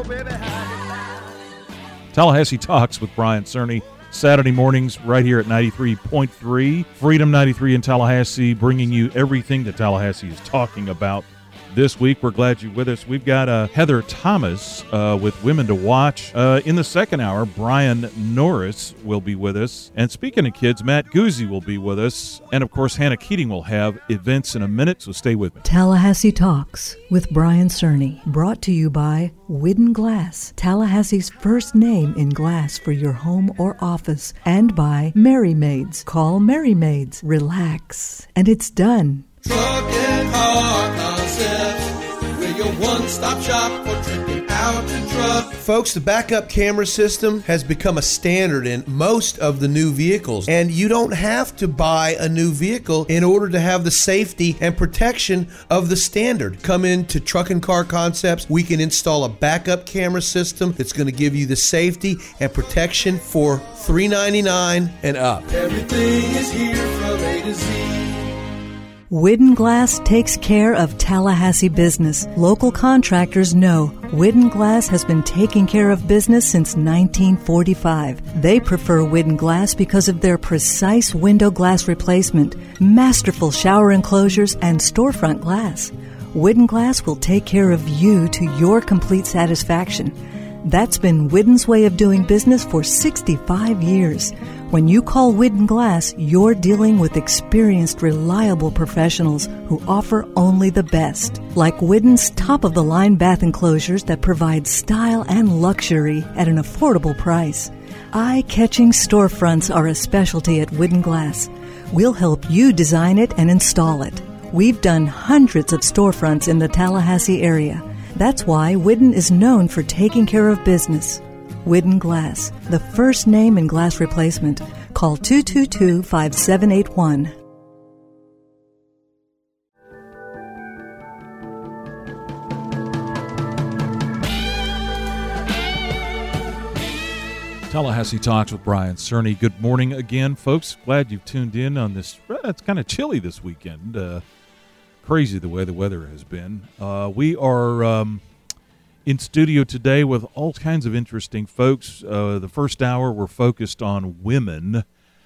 Tallahassee Talks with Brian Cerny, Saturday mornings right here at 93.3. Freedom 93 in Tallahassee, bringing you everything that Tallahassee is talking about this week. We're glad you're with us. We've got Heather Thomas with Women to Watch. In the second hour, Brian Norris will be with us. And speaking of kids, Matt Guzzi will be with us. And, of course, Hannah Keating will have events in a minute, so stay with me. Tallahassee Talks with Brian Cerny, brought to you by Widden Glass, Tallahassee's first name in glass for your home or office, and by Merry Maids. Call Merry Maids. Relax, and it's done. Truck and Car Concepts, we're your one-stop shop for tripping out to truck. Folks, the backup camera system has become a standard in most of the new vehicles, and you don't have to buy a new vehicle in order to have the safety and protection of the standard. Come into Truck and Car Concepts. We can install a backup camera system that's going to give you the safety and protection for $399 and up. Everything is here from A to Z. Widden Glass takes care of Tallahassee business. Local contractors know Widden Glass has been taking care of business since 1945. They prefer Widden Glass because of their precise window glass replacement, masterful shower enclosures, and storefront glass. Widden Glass will take care of you to your complete satisfaction. That's been Widden's way of doing business for 65 years. When you call Widden Glass, you're dealing with experienced, reliable professionals who offer only the best, like Widden's top-of-the-line bath enclosures that provide style and luxury at an affordable price. Eye-catching storefronts are a specialty at Widden Glass. We'll help you design it and install it. We've done hundreds of storefronts in the Tallahassee area. That's why Widden is known for taking care of business. Widden Glass, the first name in glass replacement. Call 222-5781. Tallahassee Talks with Brian Cerny. Good morning again, folks. Glad you've tuned in on this. It's kind of chilly this weekend. Crazy the way the weather has been. We are in studio today with all kinds of interesting folks. The first hour we're focused on women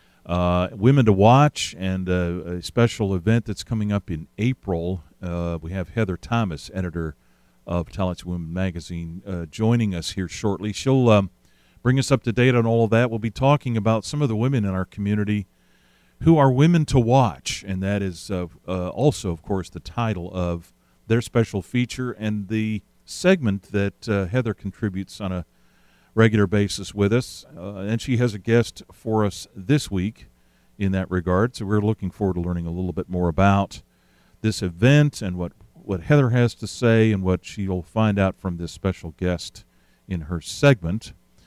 to watch, and a special event that's coming up in April. We have Heather Thomas, editor of Tallahassee Women Magazine, joining us here shortly. She'll bring us up to date on all of that. We'll be talking about some of the women in our community who are women to watch, and that is also, of course, the title of their special feature and the segment that Heather contributes on a regular basis with us. And she has a guest for us this week in that regard, so we're looking forward to learning a little bit more about this event and what Heather has to say and what she'll find out from this special guest in her segment.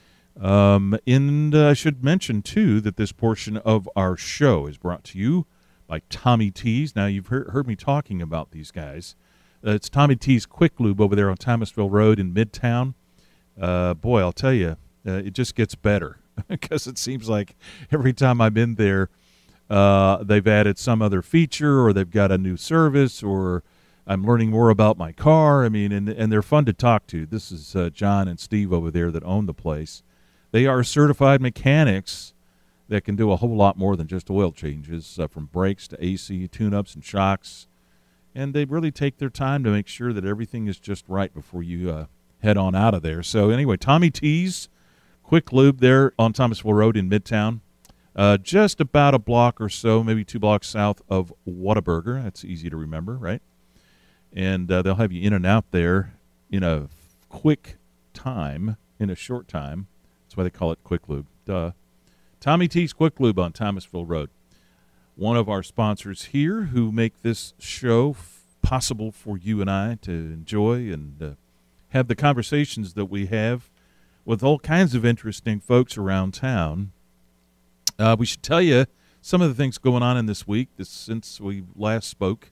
And I should mention, too, that this portion of our show is brought to you by Tommy T's. Now, you've heard me talking about these guys. It's Tommy T's Quick Lube over there on Thomasville Road in Midtown. Boy, I'll tell you, it just gets better because it seems like every time I'm in there, they've added some other feature or they've got a new service or I'm learning more about my car. I mean, and they're fun to talk to. This is John and Steve over there that own the place. They are certified mechanics that can do a whole lot more than just oil changes, from brakes to AC, tune-ups and shocks. And they really take their time to make sure that everything is just right before you head on out of there. So anyway, Tommy T's Quick Lube there on Thomasville Road in Midtown, just about a block or so, maybe 2 blocks south of Whataburger. That's easy to remember, right? And they'll have you in and out there in a quick time, in a short time. That's why they call it Quick Lube. Duh. Tommy T's Quick Lube on Thomasville Road. One of our sponsors here who make this show possible for you and I to enjoy and have the conversations that we have with all kinds of interesting folks around town. We should tell you some of the things going on in this week since we last spoke.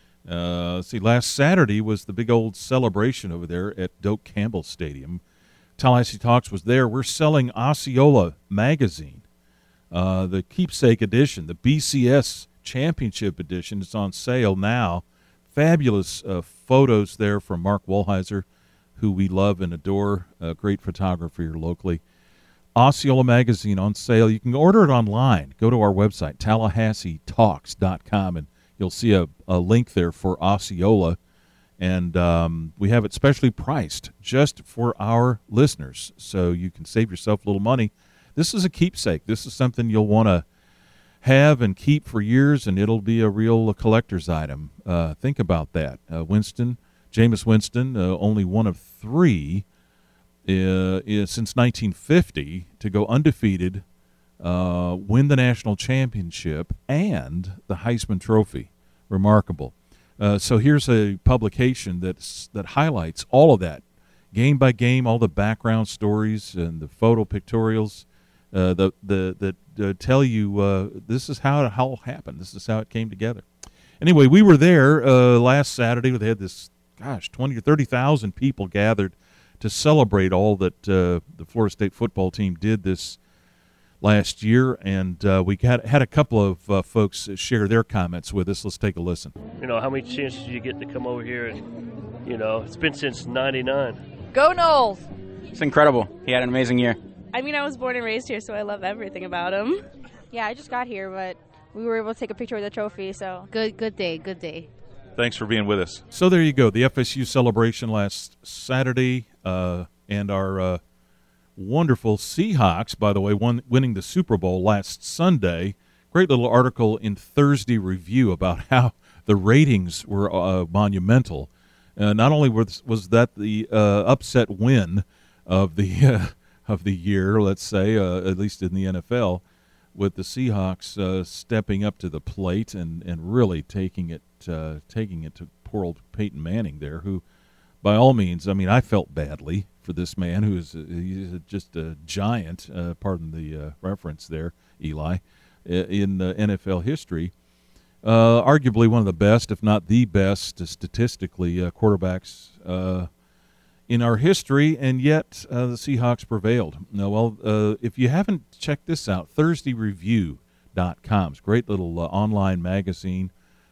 Last Saturday was the big old celebration over there at Doak Campbell Stadium. Tallahassee Talks was there. We're selling Osceola magazine, the keepsake edition, the BCS Championship edition. It's on sale now. Fabulous photos there from Mark Wohlheiser, who we love and adore, a great photographer here locally. Osceola Magazine on sale. You can order it online. Go to our website, TallahasseeTalks.com, and you'll see a link there for Osceola. And we have it specially priced just for our listeners, so you can save yourself a little money. This is a keepsake. This is something you'll want to have and keep for years, and it'll be a real collector's item. Think about that. Jameis Winston, only one of three since 1950 to go undefeated, win the national championship and the Heisman Trophy. Remarkable. So here's a publication that highlights all of that, game by game, all the background stories and the photo pictorials that tell you this is how it all happened. This is how it came together. Anyway, we were there last Saturday. They had this, 20 or 30,000 people gathered to celebrate all that the Florida State football team did this last year, and we had a couple of folks share their comments with us. Let's take a listen. How many chances did you get to come over here? And, it's been since '99. Go Noles! It's incredible. He had an amazing year. I was born and raised here, so I love everything about him. Yeah, I just got here, but we were able to take a picture with the trophy, so. Good day. Thanks for being with us. So there you go, the FSU celebration last Saturday, and our wonderful Seahawks, by the way, winning the Super Bowl last Sunday. Great little article in Thursday Review about how the ratings were monumental. Not only was that the upset win of the year, let's say, at least in the NFL, with the Seahawks stepping up to the plate and really taking it to poor old Peyton Manning there, who, by all means, I felt badly for this man he's just a giant, pardon the reference there, Eli, in NFL history. Arguably one of the best, if not the best, statistically, quarterbacks in our history, and yet the Seahawks prevailed. If you haven't checked this out, ThursdayReview.com. It's a great little online magazine,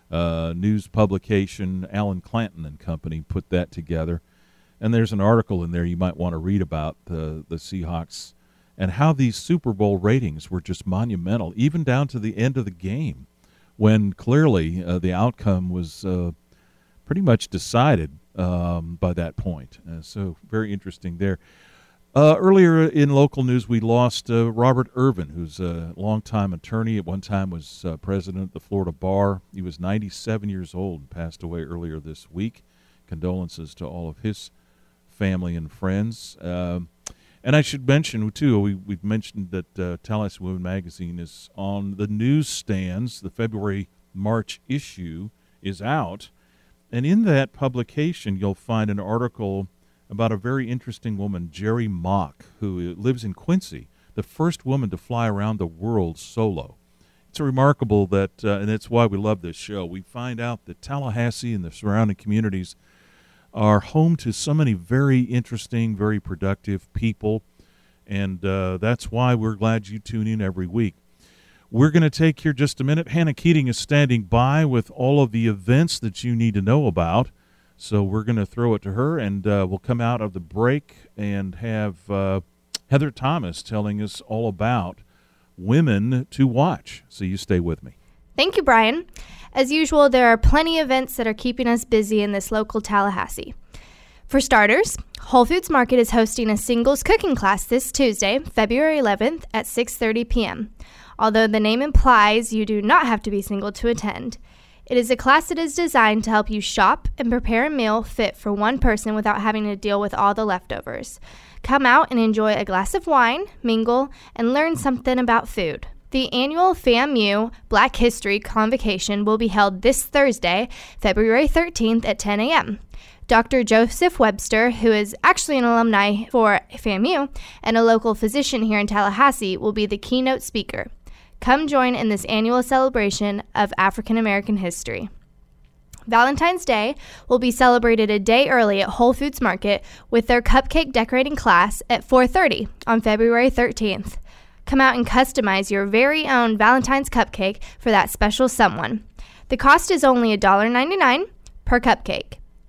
news publication. Alan Clanton and Company put that together. And there's an article in there you might want to read about the Seahawks and how these Super Bowl ratings were just monumental, even down to the end of the game, when clearly the outcome was pretty much decided by that point. So very interesting there. Earlier in local news, we lost Robert Irvin, who's a longtime attorney. At one time was president of the Florida Bar. He was 97 years old and passed away earlier this week. Condolences to all of his family and friends. And I should mention, too, we've mentioned that Tallahassee Women Magazine is on the newsstands. The February-March issue is out. And in that publication, you'll find an article about a very interesting woman, Jerry Mock, who lives in Quincy, the first woman to fly around the world solo. It's remarkable that, and that's why we love this show, we find out that Tallahassee and the surrounding communities are home to so many very interesting, very productive people, and that's why we're glad you tune in every week. We're going to take here just a minute. Hannah Keating is standing by with all of the events that you need to know about, so we're going to throw it to her, and we'll come out of the break and have Heather Thomas telling us all about women to watch. So you stay with me. Thank you, Brian. As usual, there are plenty of events that are keeping us busy in this local Tallahassee. For starters, Whole Foods Market is hosting a singles cooking class this Tuesday, February 11th at 6:30 p.m. Although the name implies you do not have to be single to attend. It is a class that is designed to help you shop and prepare a meal fit for one person without having to deal with all the leftovers. Come out and enjoy a glass of wine, mingle, and learn something about food. The annual FAMU Black History Convocation will be held this Thursday, February 13th at 10 a.m. Dr. Joseph Webster, who is actually an alumni for FAMU and a local physician here in Tallahassee, will be the keynote speaker. Come join in this annual celebration of African American history. Valentine's Day will be celebrated a day early at Whole Foods Market with their cupcake decorating class at 4:30 on February 13th. Come out and customize your very own Valentine's cupcake for that special someone. The cost is only $1.99 per cupcake.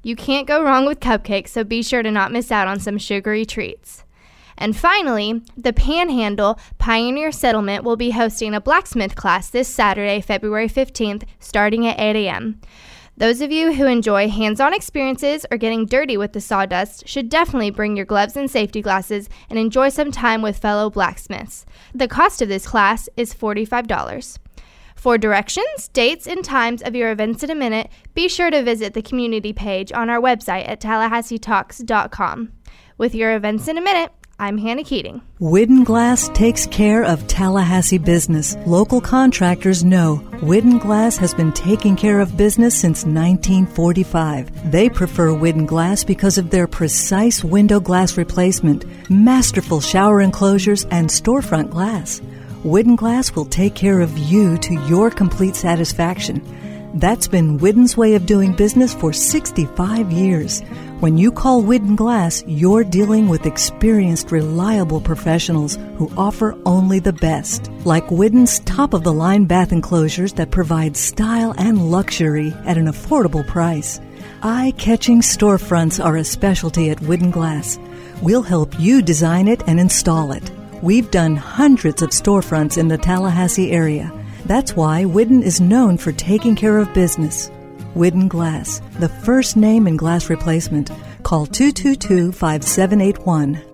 You can't go wrong with cupcakes, so be sure to not miss out on some sugary treats. And finally, the Panhandle Pioneer Settlement will be hosting a blacksmith class this Saturday, February 15th, starting at 8 a.m. Those of you who enjoy hands-on experiences or getting dirty with the sawdust should definitely bring your gloves and safety glasses and enjoy some time with fellow blacksmiths. The cost of this class is $45. For directions, dates, and times of your events in a minute, be sure to visit the community page on our website at TallahasseeTalks.com. With your events in a minute, I'm Hannah Keating. Widden Glass takes care of Tallahassee business. Local contractors know Widden Glass has been taking care of business since 1945. They prefer Widden Glass because of their precise window glass replacement, masterful shower enclosures, and storefront glass. Widden Glass will take care of you to your complete satisfaction. That's been Widden's way of doing business for 65 years. When you call Widden Glass, you're dealing with experienced, reliable professionals who offer only the best. Like Widden's top-of-the-line bath enclosures that provide style and luxury at an affordable price. Eye-catching storefronts are a specialty at Widden Glass. We'll help you design it and install it. We've done hundreds of storefronts in the Tallahassee area. That's why Widden is known for taking care of business. Widden Glass, the first name in glass replacement. Call 222-5781.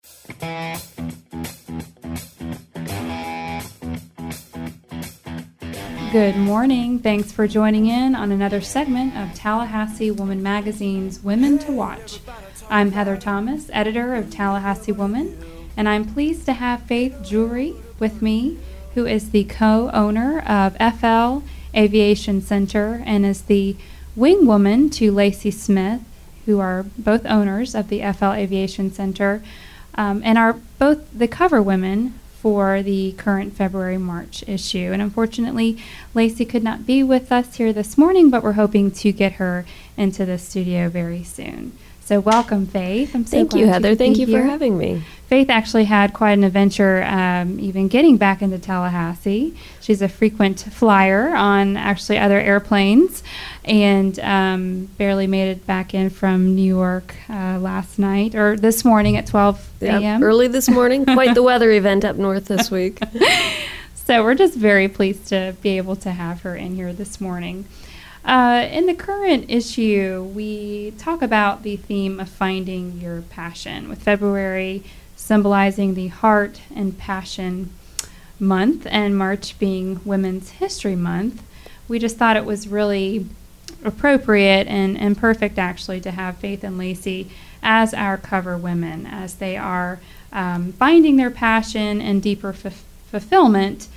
Good morning. Thanks for joining in on another segment of Tallahassee Woman Magazine's Women to Watch. I'm Heather Thomas, editor of Tallahassee Woman, and I'm pleased to have Faith Drury with me, who is the co-owner of FL Aviation Center and is the wing woman to Lacey Smith, who are both owners of the FL Aviation Center and are both the cover women for the current February-March issue. And unfortunately, Lacey could not be with us here this morning, but we're hoping to get her into the studio very soon. So welcome, Faith. I'm so Thank you, Heather. Thank you for having me. Faith actually had quite an adventure even getting back into Tallahassee. She's a frequent flyer on actually other airplanes and barely made it back in from New York last night, or this morning at 12 a.m. Early this morning. Quite the weather event up north this week. So we're just very pleased to be able to have her in here this morning. In the current issue, we talk about the theme of finding your passion, with February symbolizing the Heart and Passion Month and March being Women's History Month. We just thought it was really appropriate and perfect, actually, to have Faith and Lacey as our cover women, as they are finding their passion and deeper fulfillment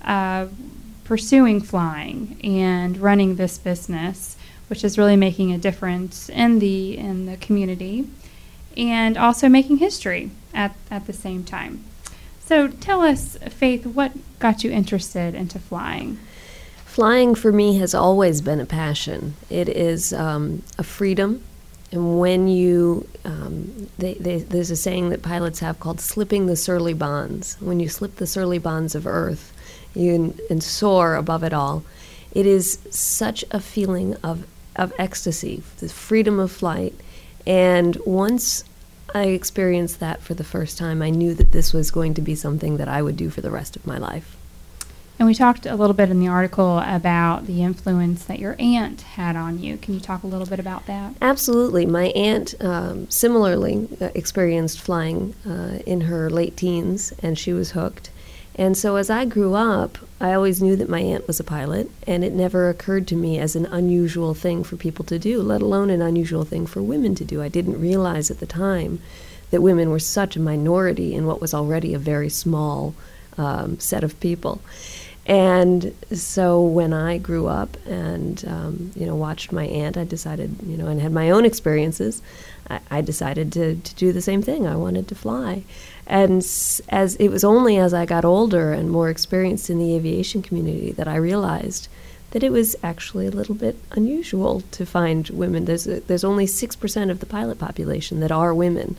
pursuing flying and running this business, which is really making a difference in the community and also making history at the same time. So tell us, Faith, what got you interested into flying? Flying for me has always been a passion. It is a freedom. And when you, there's a saying that pilots have called slipping the surly bonds. When you slip the surly bonds of earth, and soar above it all. It is such a feeling of ecstasy, the freedom of flight. And once I experienced that for the first time, I knew that this was going to be something that I would do for the rest of my life. And we talked a little bit in the article about the influence that your aunt had on you. Can you talk a little bit about that? Absolutely. My aunt similarly experienced flying in her late teens, and she was hooked. And so as I grew up, I always knew that my aunt was a pilot, and it never occurred to me as an unusual thing for people to do, let alone an unusual thing for women to do. I didn't realize at the time that women were such a minority in what was already a very small set of people. And so when I grew up and, watched my aunt, I decided, and had my own experiences, I decided to do the same thing. I wanted to fly. And as it was only as I got older and more experienced in the aviation community that I realized that it was actually a little bit unusual to find women. There's only 6% of the pilot population that are women.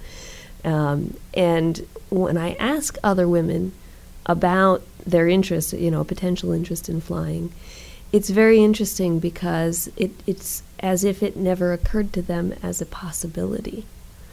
And when I ask other women about their interest, potential interest in flying, it's very interesting because it's as if it never occurred to them as a possibility.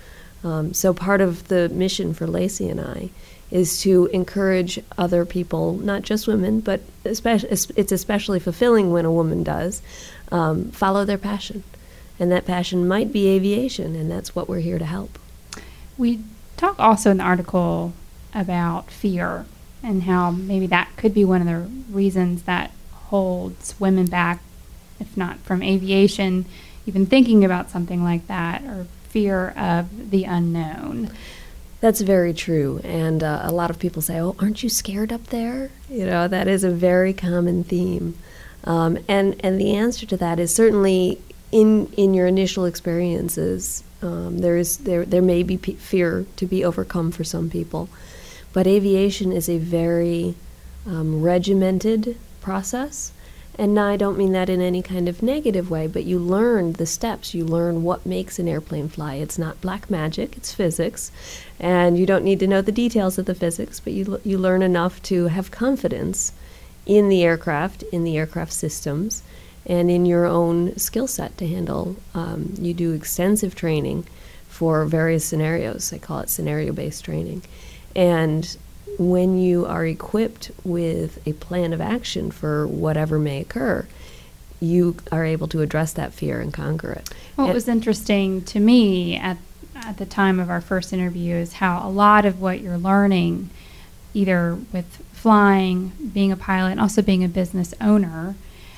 So part of the mission for Lacey and I is to encourage other people, not just women, but it's especially fulfilling when a woman does, follow their passion. And that passion might be aviation, and that's what we're here to help. We talk also in the article about fear and how maybe that could be one of the reasons that holds women back, if not from aviation, even thinking about something like that, or fear of the unknown. That's very true. And a lot of people say, oh, aren't you scared up there? You know, that is a very common theme. And the answer to that is certainly in your initial experiences, there may be fear to be overcome for some people. But aviation is a very regimented process. And now I don't mean that in any kind of negative way, but you learn the steps. You learn what makes an airplane fly. It's not black magic, it's physics. And you don't need to know the details of the physics, but you learn enough to have confidence in the aircraft systems, and in your own skill set to handle. You do extensive training for various scenarios. I call it scenario-based training. And when you are equipped with a plan of action for whatever may occur, you are able to address that fear and conquer it. What was interesting to me at the time of our first interview is how a lot of what you're learning, either with flying, being a pilot, and also being a business owner,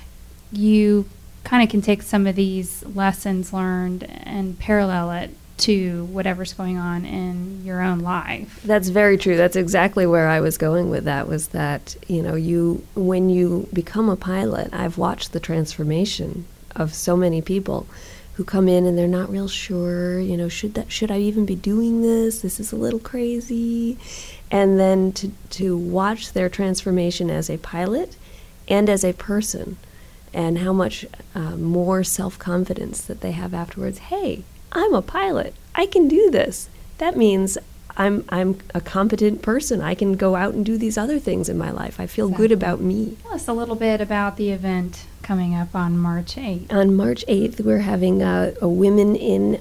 you kind of can take some of these lessons learned and parallel it to whatever's going on in your own life. That's very true. That's exactly where I was going with that, was that, when you become a pilot, I've watched the transformation of so many people who come in and they're not real sure, should I even be doing this? This is a little crazy. And then to watch their transformation as a pilot and as a person, and how much more self-confidence that they have afterwards. Hey, I'm a pilot. I can do this. That means I'm a competent person. I can go out and do these other things in my life. I feel good about me. Tell us a little bit about the event coming up on March 8th. On March 8th, we're having a women in,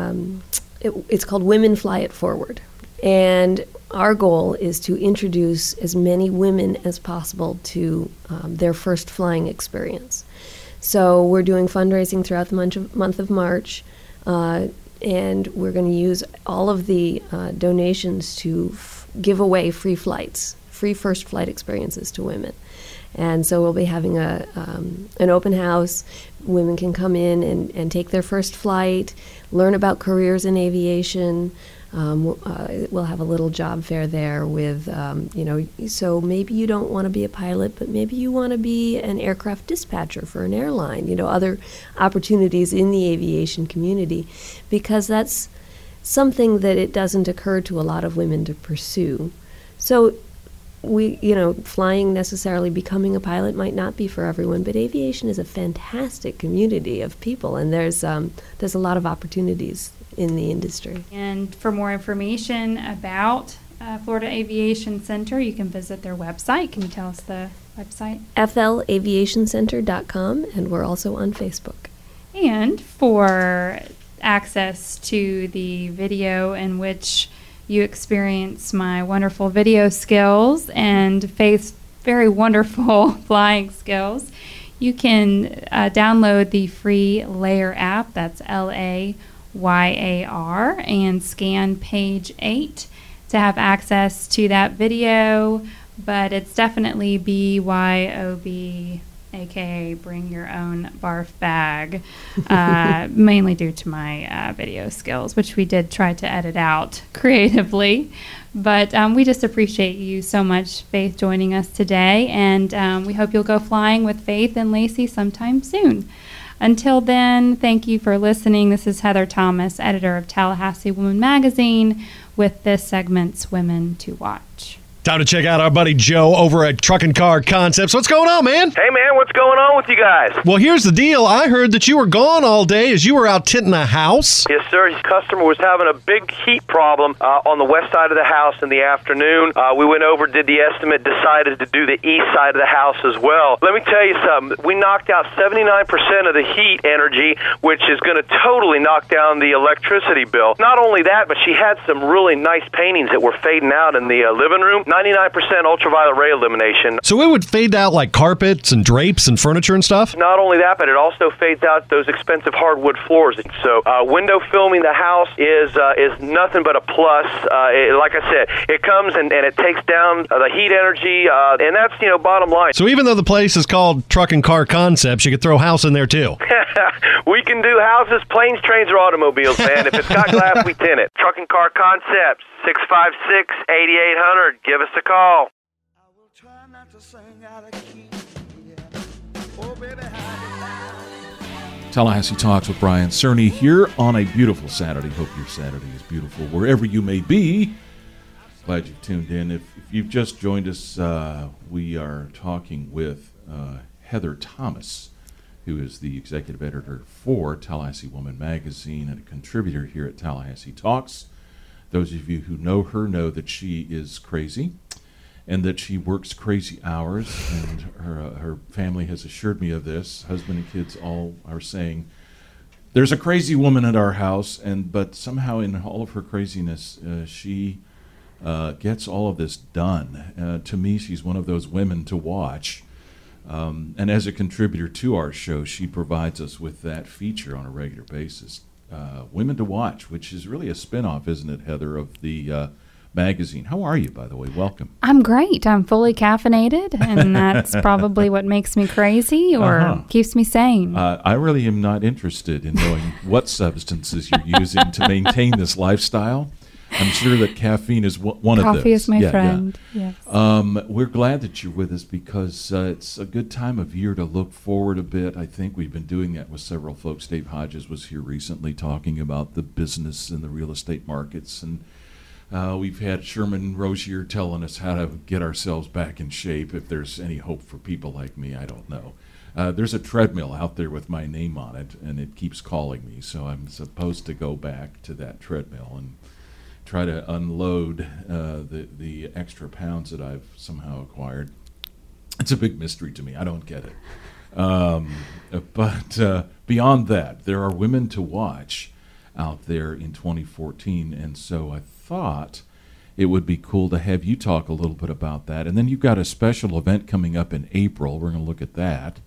it's called Women Fly It Forward. And our goal is to introduce as many women as possible to their first flying experience. So we're doing fundraising throughout the month of March. And we're going to use all of the donations to give away free flights, free first flight experiences to women. And so we'll be having an open house. Women can come in and take their first flight, learn about careers in aviation. We'll have a little job fair there with, so maybe you don't want to be a pilot, but maybe you want to be an aircraft dispatcher for an airline, other opportunities in the aviation community, because that's something that it doesn't occur to a lot of women to pursue. So flying necessarily, becoming a pilot might not be for everyone, but aviation is a fantastic community of people, and there's a lot of opportunities in the industry. And for more information about Florida Aviation Center, you can visit their website. Can you tell us the website? flaviationcenter.com, and we're also on Facebook. And for access to the video in which you experience my wonderful video skills and Faith's very wonderful flying skills, you can download the free Layer app. That's LAYAR, and scan page 8 to have access to that video. But it's definitely BYOB, aka bring your own barf bag, mainly due to my video skills, which we did try to edit out creatively. But we just appreciate you so much, Faith, joining us today, and we hope you'll go flying with Faith and Lacey sometime soon. Until then, thank you for listening. This is Heather Thomas, editor of Tallahassee Woman Magazine, with this segment's Women to Watch. Time to check out our buddy Joe over at Truck and Car Concepts. What's going on, man? Hey, man, what's going on with you guys? Well, here's the deal. I heard that you were gone all day as you were out tinting a house. Yes, sir. His customer was having a big heat problem on the west side of the house in the afternoon. We went over, did the estimate, decided to do the east side of the house as well. Let me tell you something. We knocked out 79% of the heat energy, which is going to totally knock down the electricity bill. Not only that, but she had some really nice paintings that were fading out in the living room. 99% ultraviolet ray illumination. So it would fade out like carpets and drapes and furniture and stuff? Not only that, but it also fades out those expensive hardwood floors. So window filming the house is nothing but a plus. Like I said, it comes and it takes down the heat energy, and that's, bottom line. So even though the place is called Truck and Car Concepts, you could throw a house in there too. We can do houses, planes, trains, or automobiles, man. If it's got glass, we tint it. Truck and Car Concepts, 656-8800. Give us a call. Tallahassee Talks with Brian Cerny here on a beautiful Saturday. Hope your Saturday is beautiful wherever you may be. Glad you've tuned in. If you've just joined us, we are talking with Heather Thomas, who is the executive editor for Tallahassee Woman Magazine and a contributor here at Tallahassee Talks. Those of you who know her know that she is crazy and that she works crazy hours, and her family has assured me of this. Husband and kids all are saying, there's a crazy woman at our house, but somehow in all of her craziness, she gets all of this done. To me, she's one of those women to watch. And as a contributor to our show, she provides us with that feature on a regular basis. Women to Watch, which is really a spin-off, isn't it, Heather, of the magazine. How are you, by the way? Welcome. I'm great. I'm fully caffeinated, and that's probably what makes me crazy or keeps me sane. I really am not interested in knowing what substances you're using to maintain this lifestyle. I'm sure that caffeine is one of those. Coffee is my friend. Yeah. Yes. We're glad that you're with us because it's a good time of year to look forward a bit. I think we've been doing that with several folks. Dave Hodges was here recently talking about the business and the real estate markets, and we've had Sherman Rozier telling us how to get ourselves back in shape. If there's any hope for people like me, I don't know. There's a treadmill out there with my name on it, and it keeps calling me, so I'm supposed to go back to that treadmill and try to unload the extra pounds that I've somehow acquired. It's a big mystery to me. I don't get it. But beyond that, there are women to watch out there in 2014, and so I thought it would be cool to have you talk a little bit about that. And then you've got a special event coming up in April. We're going to look at that.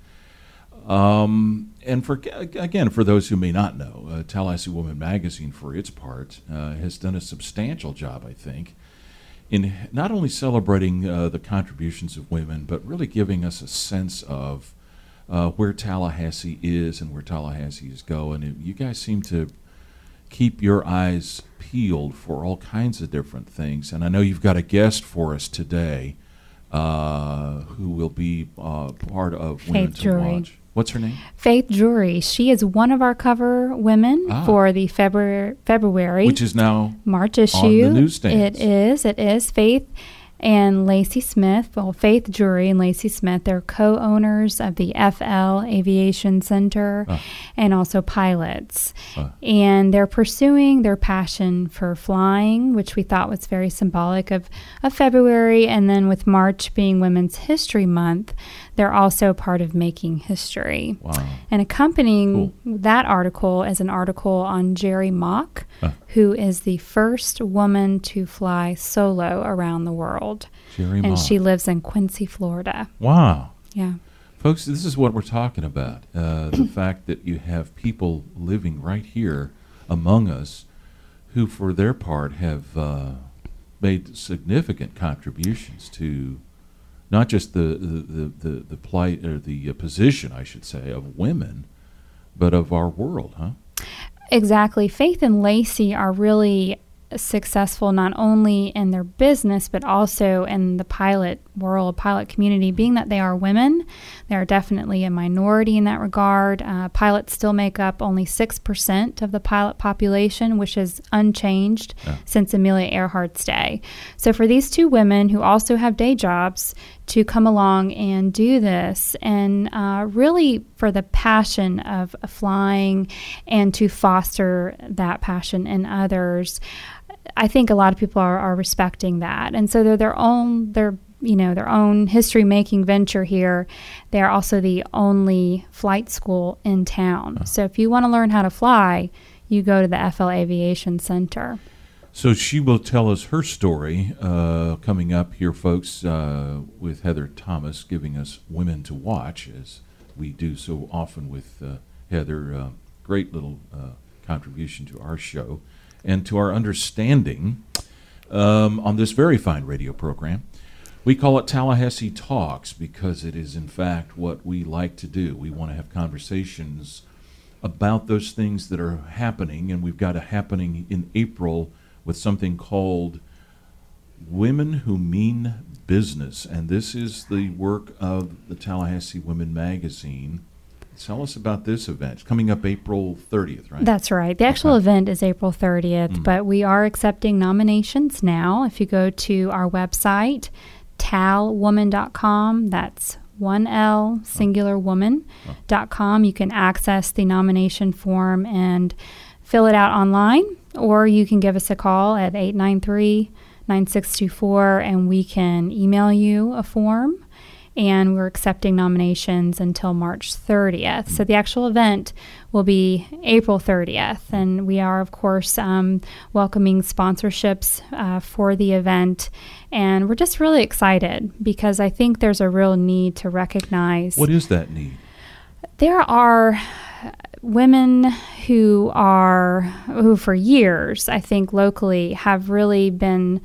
And for those who may not know, Tallahassee Woman Magazine, for its part, has done a substantial job, I think, in not only celebrating the contributions of women, but really giving us a sense of where Tallahassee is and where Tallahassee is going. You guys seem to keep your eyes peeled for all kinds of different things. And I know you've got a guest for us today who will be part of Women to Watch. What's her name? Faith Drury. She is one of our cover women for the February, which is now March issue. On the newsstands. It is. Faith and Lacey Smith, Faith Drury and Lacey Smith, they're co-owners of the FL Aviation Center and also pilots. And they're pursuing their passion for flying, which we thought was very symbolic of February. And then with March being Women's History Month, they're also part of making history. Wow. And accompanying that article is an article on Jerry Mock, who is the first woman to fly solo around the world. Jerry and Mock. She lives in Quincy, Florida. Wow. Yeah. Folks, this is what we're talking about. The fact that you have people living right here among us who, for their part, have made significant contributions to not just the plight or the position, I should say, of women, but of our world, huh? Exactly. Faith and Lacey are really successful not only in their business but also in the pilot rural pilot community, being that they are women. They are definitely a minority in that regard. Pilots still make up only 6% of the pilot population, which is unchanged since Amelia Earhart's day. So for these two women who also have day jobs to come along and do this, and really for the passion of flying and to foster that passion in others, I think a lot of people are respecting that. And so they're their own history-making venture here. They're also the only flight school in town. So if you want to learn how to fly, you go to the FL Aviation Center. So she will tell us her story coming up here, folks, with Heather Thomas giving us Women to Watch, as we do so often with Heather. Great little contribution to our show and to our understanding on this very fine radio program. We call it Tallahassee Talks because it is, in fact, what we like to do. We want to have conversations about those things that are happening, and we've got a happening in April with something called Women Who Mean Business, and this is the work of the Tallahassee Women Magazine. Tell us about this event. It's coming up April 30th, right? That's right. The actual event is April 30th, but we are accepting nominations now. If you go to our website, talwoman.com, that's 1L, singular woman.com, you can access the nomination form and fill it out online, or you can give us a call at 893-9624, and we can email you a form. And we're accepting nominations until March 30th. So the actual event will be April 30th. And we are, of course, welcoming sponsorships for the event. And we're just really excited because I think there's a real need to recognize. What is that need? There are women who for years, I think locally, have really been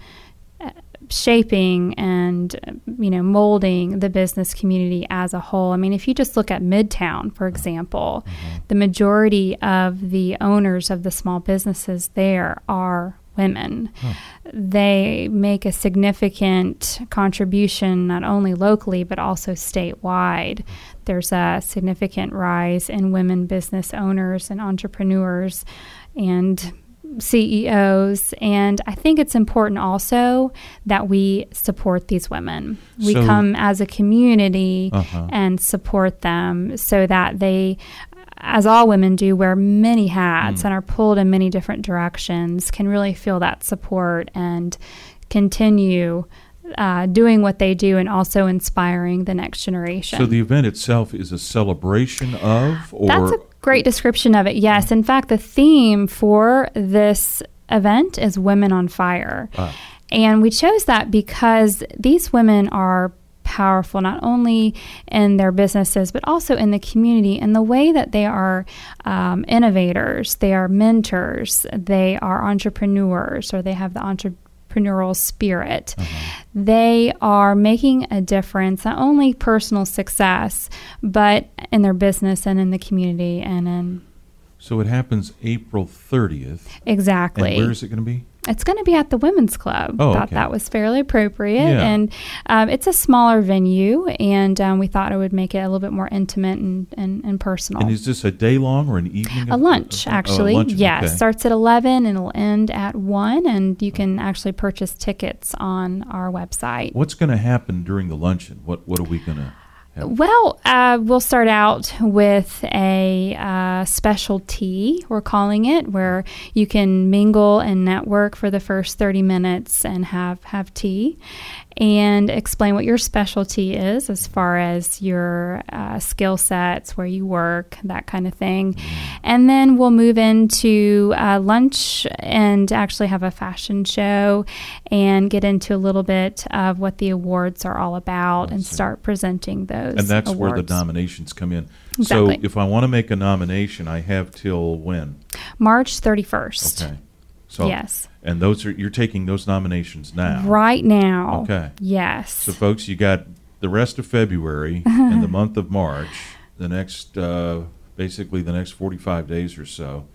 shaping and molding the business community as a whole. I mean, if you just look at Midtown, for example, the majority of the owners of the small businesses there are women. They make a significant contribution not only locally but also statewide. There's a significant rise in women business owners and entrepreneurs and CEOs, and I think it's important also that we support these women. We come as a community and support them so that they, as all women do, wear many hats and are pulled in many different directions, can really feel that support and continue doing what they do and also inspiring the next generation. So the event itself is a celebration of, or that's a great description of it. Yes. In fact, the theme for this event is Women on Fire. And we chose that because these women are powerful, not only in their businesses, but also in the community, and the way that they are innovators, they are mentors, they are entrepreneurs, or they have the entrepreneurial spirit. They are making a difference, not only personal success, but in their business and in the community and in. So it happens April 30th. Exactly. And where is it going to be? It's going to be at the Women's Club. Thought that was fairly appropriate. Yeah. And it's a smaller venue, and we thought it would make it a little bit more intimate and personal. And is this a day long or an evening? A lunch, actually. Oh, a lunch. Yes. Okay. Starts at 11 and it'll end at 1, and you can actually purchase tickets on our website. What's going to happen during the luncheon? What are we going to have? Well, we'll start out with a special tea, we're calling it, where you can mingle and network for the first 30 minutes and have tea and explain what your specialty is as far as your skill sets, where you work, that kind of thing. And then we'll move into lunch and actually have a fashion show and get into a little bit of what the awards are all about and start presenting those. And that's awards. where the nominations come in. Exactly. So if I want to make a nomination, I have till when? March 31st. Okay. So, yes. And you're taking those nominations now. Right now. Okay. Yes. So folks, you got the rest of February and the month of March, the next basically the next 45 days or so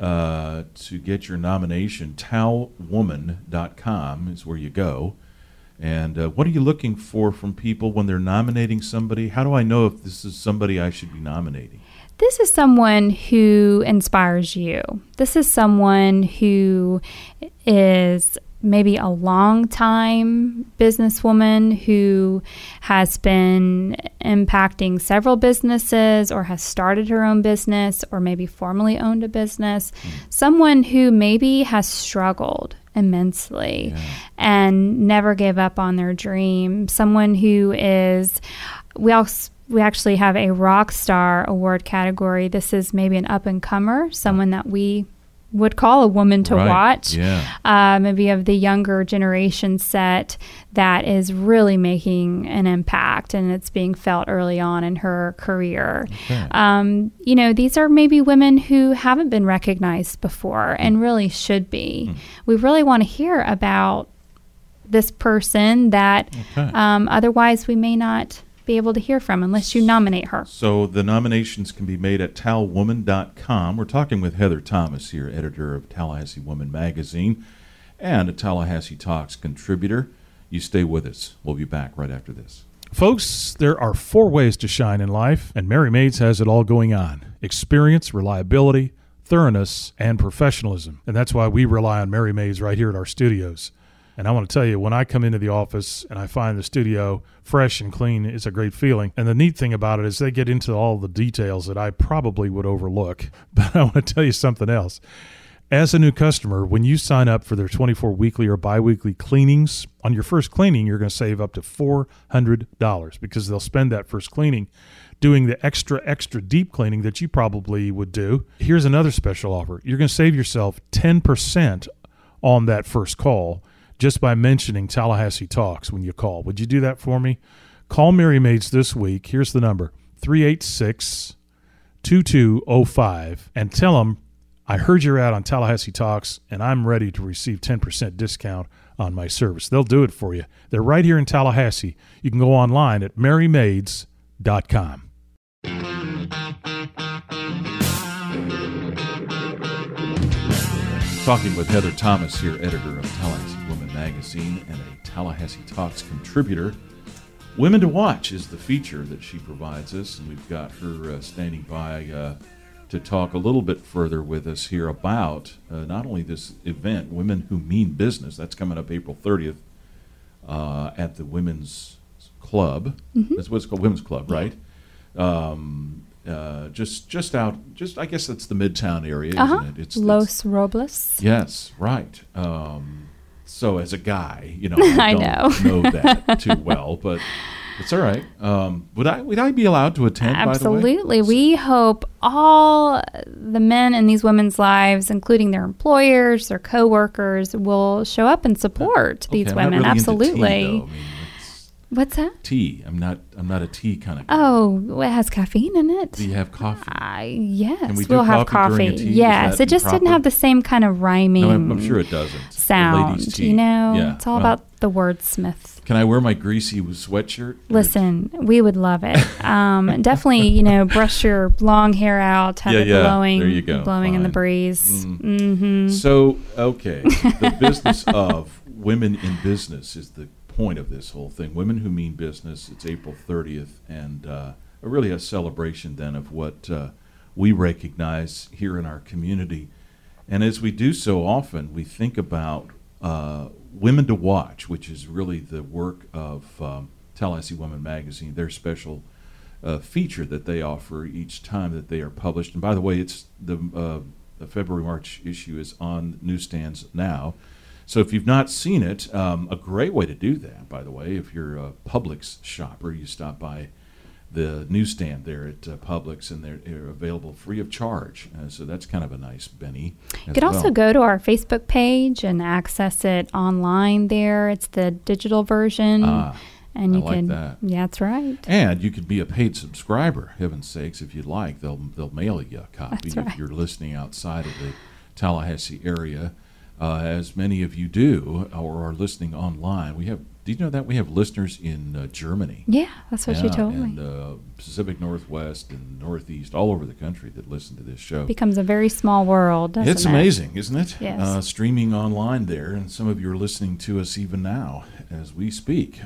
to get your nomination. Talwoman.com is where you go. And what are you looking for from people when they're nominating somebody? How do I know if this is somebody I should be nominating? This is someone who inspires you. This is someone who is maybe a long-time businesswoman who has been impacting several businesses or has started her own business or maybe formerly owned a business. Someone who maybe has struggled immensely and never gave up on their dream. Someone who is, we actually have a rock star award category. This is maybe an up-and-comer, someone that we would call a woman to watch, maybe of the younger generation set that is really making an impact, and it's being felt early on in her career. These are maybe women who haven't been recognized before and really should be. We really want to hear about this person that otherwise we may not be able to hear from unless you nominate her. So the nominations can be made at talwoman.com. We're talking with Heather Thomas here, editor of Tallahassee Woman Magazine and a Tallahassee Talks contributor. You stay with us. We'll be back right after this. Folks, there are 4 ways to shine in life, and Mary Maids has it all going on. Experience, reliability, thoroughness, and professionalism. And that's why we rely on Mary Maids right here at our studios. And I want to tell you, when I come into the office and I find the studio fresh and clean, it's a great feeling. And the neat thing about it is they get into all the details that I probably would overlook. But I want to tell you something else. As a new customer, when you sign up for their 24 weekly or biweekly cleanings, on your first cleaning, you're going to save up to $400 because they'll spend that first cleaning doing the extra deep cleaning that you probably would do. Here's another special offer. You're going to save yourself 10% on that first call just by mentioning Tallahassee Talks when you call. Would you do that for me? Call Mary Maids this week. Here's the number, 386-2205, and tell them, I heard you're out on Tallahassee Talks, and I'm ready to receive 10% discount on my service. They'll do it for you. They're right here in Tallahassee. You can go online at marymaids.com. Talking with Heather Thomas here, editor of Tallahassee Woman Magazine and a Tallahassee Talks contributor. Women to Watch is the feature that she provides us, and we've got her standing by to talk a little bit further with us here about not only this event, Women Who Mean Business, that's coming up April 30th at the Women's Club. That's what it's called, Women's Club, right? Just I guess that's the Midtown area, isn't it? It's Los Robles. Yes, right. So as a guy, I don't know that too well, but it's all right. Would I be allowed to attend? Absolutely. By the way? We hope all the men in these women's lives, including their employers, their coworkers, will show up and support these women. I'm not really Absolutely. into tea, though. What's that? Tea. I'm not a tea kind of guy. Oh, it has caffeine in it. Do you have coffee? Yes, Can we we'll do have coffee during coffee. a tea? Yes, it just didn't have the same kind of rhyming. No, I'm sure it doesn't. Sound. Ladies' tea. It's all about the wordsmith. Can I wear my greasy sweatshirt? Listen, we would love it. Definitely, brush your long hair out, have it blowing, there you go. blowing in the breeze. Mm-hmm. So, okay, the business of women in business is the point of this whole thing. Women Who Mean Business. It's April 30th, and really a celebration then of what we recognize here in our community. And as we do so often, we think about Women to Watch, which is really the work of Tallahassee Woman Magazine, their special feature that they offer each time that they are published. And by the way, it's the February-March issue is on newsstands now. So if you've not seen it, a great way to do that, by the way, if you're a Publix shopper, you stop by the newsstand there at Publix, and they're available free of charge. So that's kind of a nice Benny. You could also go to our Facebook page and access it online there. It's the digital version. And you can, that. Yeah, that's right. And you could be a paid subscriber, heaven's sakes, if you'd like. They'll mail you a copy if you're listening outside of the Tallahassee area. As many of you do, or are listening online. We have Did you know that we have listeners in Germany? Yeah, that's what she told me. And Pacific Northwest and Northeast, all over the country that listen to this show. It becomes a very small world, doesn't it? It's amazing, isn't it? Yes. Streaming online there, and some of you are listening to us even now as we speak.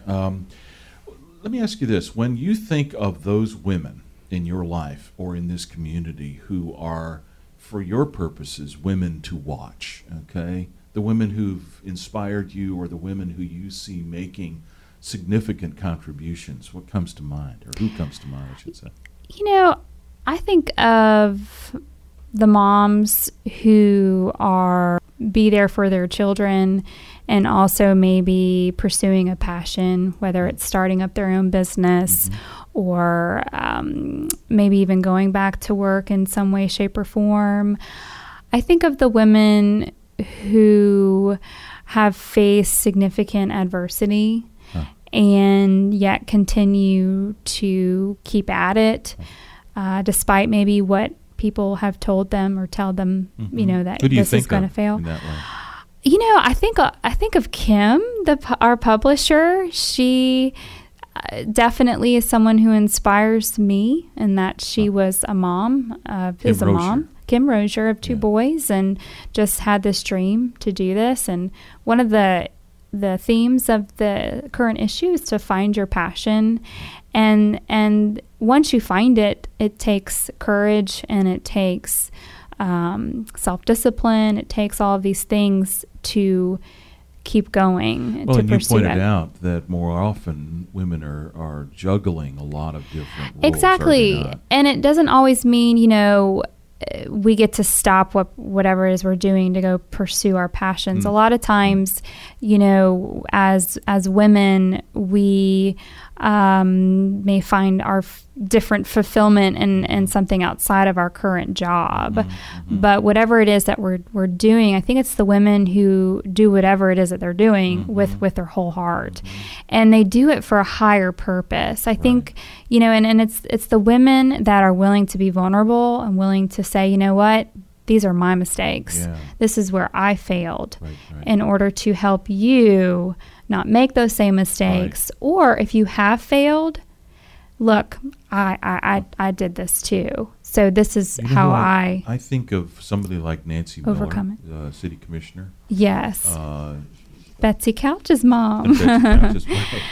Let me ask you this. When you think of those women in your life or in this community who are, for your purposes, women to watch, okay? The women who've inspired you or the women who you see making significant contributions, what comes to mind? Or who comes to mind, I should say? You know, I think of the moms who are be there for their children and also maybe pursuing a passion, whether it's starting up their own business or maybe even going back to work in some way, shape, or form. I think of the women who have faced significant adversity and yet continue to keep at it despite maybe what people have told them or tell them, you know, that this is going to fail. In that way? You know, I think of Kim, our publisher. She definitely is someone who inspires me, in that she was a mom, is a mom. Kim Rozier of two boys, and just had this dream to do this. And one of the themes of the current issue is to find your passion, and once you find it, it takes courage and it takes self-discipline. It takes all of these things to keep going. Well, to and you pursue pointed that. out that more often women are juggling a lot of different roles. Exactly. Are they not? And it doesn't always mean, you know, we get to stop whatever it is we're doing to go pursue our passions. A lot of times, you know, as women, we may find our different fulfillment in something outside of our current job. But whatever it is that we're doing, I think it's the women who do whatever it is that they're doing with their whole heart, and they do it for a higher purpose. I think, you know, and it's the women that are willing to be vulnerable and willing to say, you know what, these are my mistakes. This is where I failed, in order to help you not make those same mistakes. Or if you have failed, look, I did this too. So this is how I think of somebody like Nancy overcome Miller, city commissioner. Yes. Betsy Couch's mom. That's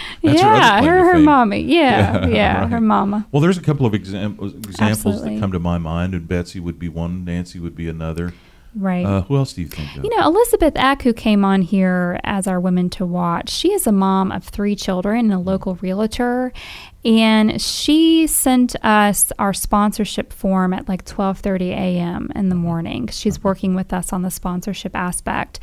her mommy. Yeah, her mama. Well, there's a couple of examples Absolutely. that come to my mind, and Betsy would be one, Nancy would be another. Right. Who else do you think of? You know, Elizabeth Eck, who came on here as our Women to Watch, she is a mom of 3 children and a local realtor. And she sent us our sponsorship form at like 12:30 a.m. in the morning. She's working with us on the sponsorship aspect.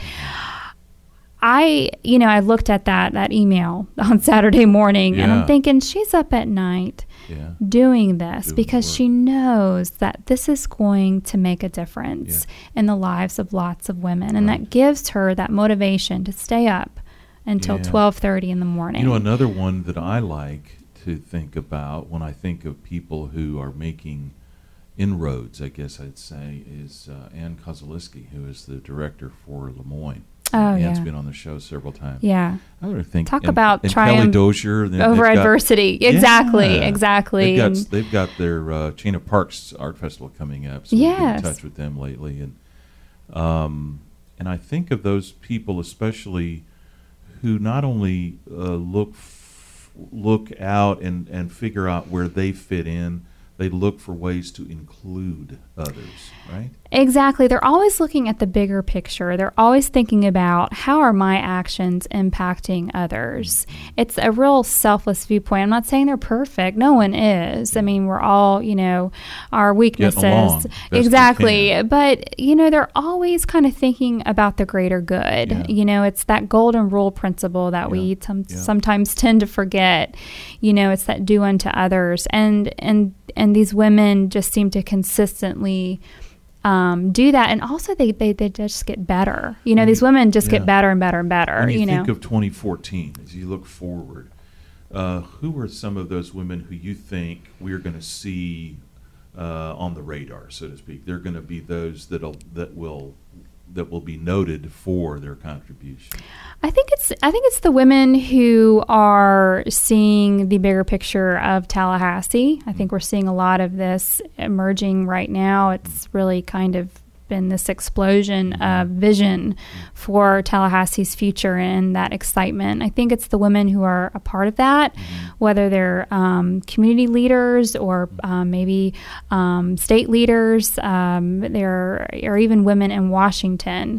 I looked at that email on Saturday morning, and I'm thinking, she's up at night doing this because she knows that this is going to make a difference in the lives of lots of women. And that gives her that motivation to stay up until 12:30 in the morning. You know, another one that I like to think about when I think of people who are making inroads, I guess I'd say, is Ann Kozeliski, who is the director for Lemoyne. Ann's been on the show several times. Yeah. I would think talk about triumph Kelly Dozier over adversity. Exactly. They've got their Chena Parks Art Festival coming up. So we've been in touch with them lately, and I think of those people especially who not only look out and figure out where they fit in. They look for ways to include others, right? Exactly. They're always looking at the bigger picture. They're always thinking about, how are my actions impacting others? It's a real selfless viewpoint. I'm not saying they're perfect. No one is. I mean, we're all, our weaknesses. Exactly. But, they're always kind of thinking about the greater good. Yeah. It's that golden rule principle that we sometimes tend to forget. It's that do unto others. And these women just seem to consistently do that, and also they just get better. These women just get better and better and better. When you think of 2014, as you look forward, who are some of those women who you think we're going to see on the radar, so to speak? They're going to be those that will that will be noted for their contribution? I think it's the women who are seeing the bigger picture of Tallahassee. I think we're seeing a lot of this emerging right now. It's really kind of been this explosion of vision for Tallahassee's future and that excitement. I think it's the women who are a part of that, whether they're community leaders or maybe state leaders. There are even women in Washington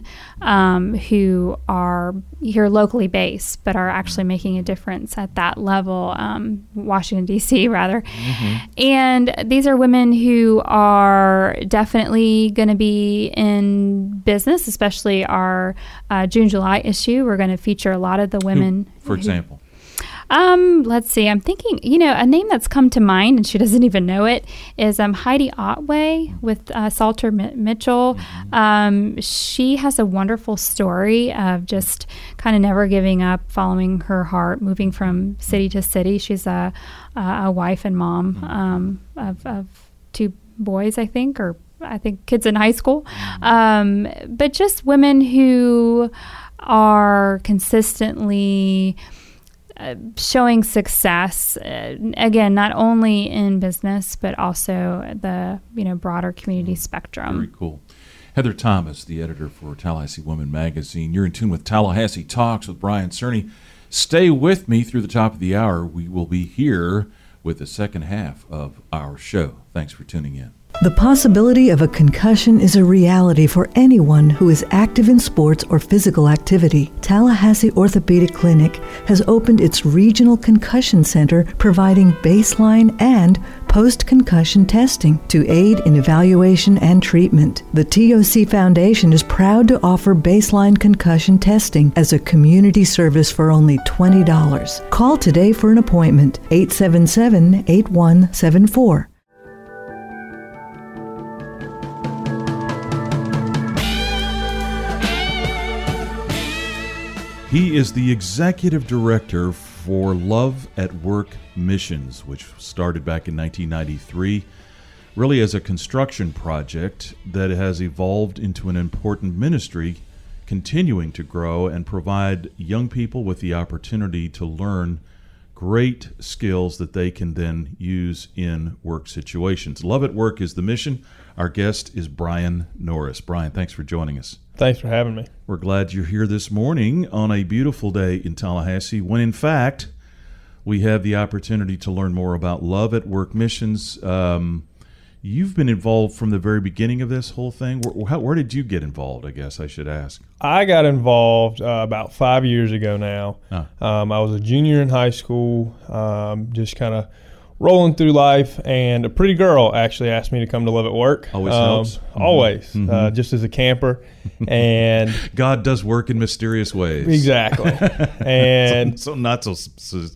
who are here locally based, but are actually making a difference at that level, Washington, D.C. rather. And these are women who are definitely going to be in business, especially our June-July issue. We're going to feature a lot of the women. For example? Let's see. I'm thinking, a name that's come to mind, and she doesn't even know it, is Heidi Otway with Salter Mitchell. She has a wonderful story of just kind of never giving up, following her heart, moving from city to city. She's a wife and mom of two boys, I think kids in high school. But just women who are consistently showing success, again, not only in business, but also the broader community spectrum. Very cool. Heather Thomas, the editor for Tallahassee Woman Magazine. You're in tune with Tallahassee Talks with Brian Cerny. Stay with me through the top of the hour. We will be here with the second half of our show. Thanks for tuning in. The possibility of a concussion is a reality for anyone who is active in sports or physical activity. Tallahassee Orthopedic Clinic has opened its Regional Concussion Center, providing baseline and post-concussion testing to aid in evaluation and treatment. The TOC Foundation is proud to offer baseline concussion testing as a community service for only $20. Call today for an appointment, 877-8174. He is the executive director for Love at Work Missions, which started back in 1993, really as a construction project that has evolved into an important ministry, continuing to grow and provide young people with the opportunity to learn great skills that they can then use in work situations. Love at Work is the mission. Our guest is Brian Norris. Brian, thanks for joining us. Thanks for having me. We're glad you're here this morning on a beautiful day in Tallahassee, when in fact we have the opportunity to learn more about Love at Work Missions. You've been involved from the very beginning of this whole thing. Where did you get involved, I guess I should ask? I got involved about 5 years ago now. I was a junior in high school, just kind of rolling through life, and a pretty girl actually asked me to come to Love at Work. Always helps. Always, just as a camper. And God does work in mysterious ways. Exactly. And so not so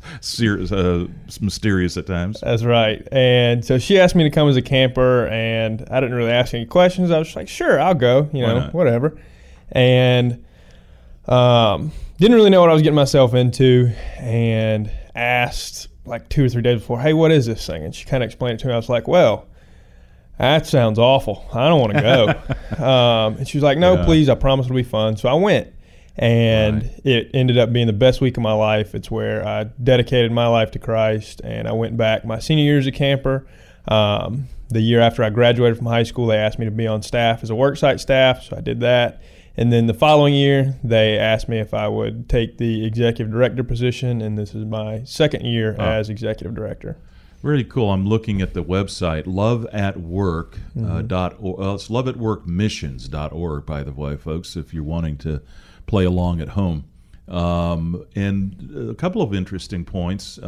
mysterious at times. That's right. And so she asked me to come as a camper, and I didn't really ask any questions. I was just like, sure, I'll go, whatever. And didn't really know what I was getting myself into, and asked like 2 or 3 days before, hey, what is this thing? And she kind of explained it to me. I was like, well, that sounds awful. I don't want to go. And she was like, no, please, I promise it'll be fun. So I went, and it ended up being the best week of my life. It's where I dedicated my life to Christ, and I went back my senior year as a camper. The year after I graduated from high school, they asked me to be on staff as a worksite staff, so I did that. And then the following year, they asked me if I would take the executive director position, and this is my second year as executive director. Really cool. I'm looking at the website, loveatwork.org. It's loveatworkmissions.org, by the way, folks, if you're wanting to play along at home. And a couple of interesting points.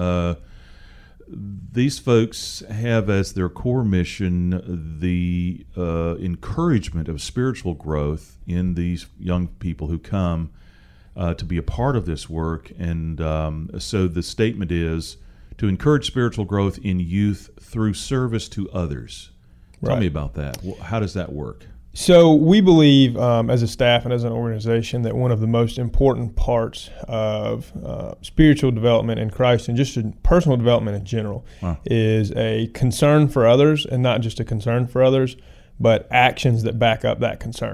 These folks have as their core mission the encouragement of spiritual growth in these young people who come to be a part of this work. And so the statement is to encourage spiritual growth in youth through service to others. Tell me about that. How does that work? So we believe as a staff and as an organization that one of the most important parts of spiritual development in Christ and just personal development in general is a concern for others, and not just a concern for others, but actions that back up that concern.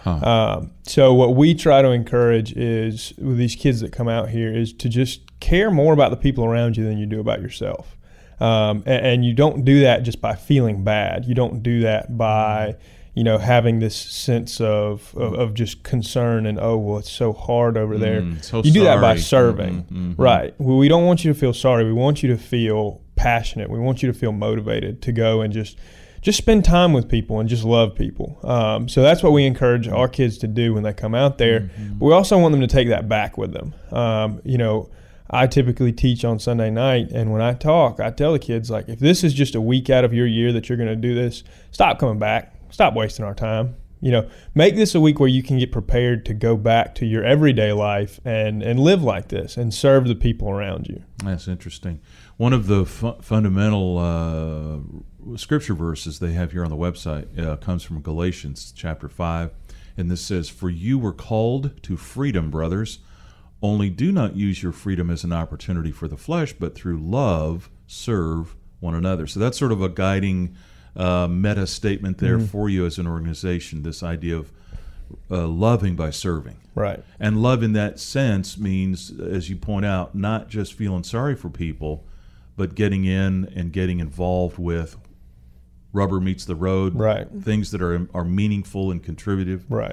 So what we try to encourage is with these kids that come out here is to just care more about the people around you than you do about yourself. And you don't do that just by feeling bad. You don't do that by, having this sense of just concern and, oh, well, it's so hard over there. You do that by serving. Right. Well, we don't want you to feel sorry. We want you to feel passionate. We want you to feel motivated to go and just spend time with people and just love people. So that's what we encourage our kids to do when they come out there. But we also want them to take that back with them. I typically teach on Sunday night, and when I talk, I tell the kids, like, if this is just a week out of your year that you're going to do this, stop coming back. Stop wasting our time. Make this a week where you can get prepared to go back to your everyday life and live like this and serve the people around you. That's interesting. One of the fundamental scripture verses they have here on the website comes from Galatians chapter 5, and this says, "For you were called to freedom, brothers. Only do not use your freedom as an opportunity for the flesh, but through love serve one another." So that's sort of a guiding meta statement there for you as an organization, this idea of loving by serving. Right. And love in that sense means, as you point out, not just feeling sorry for people, but getting in and getting involved with rubber meets the road, right, things that are meaningful and contributive. Right.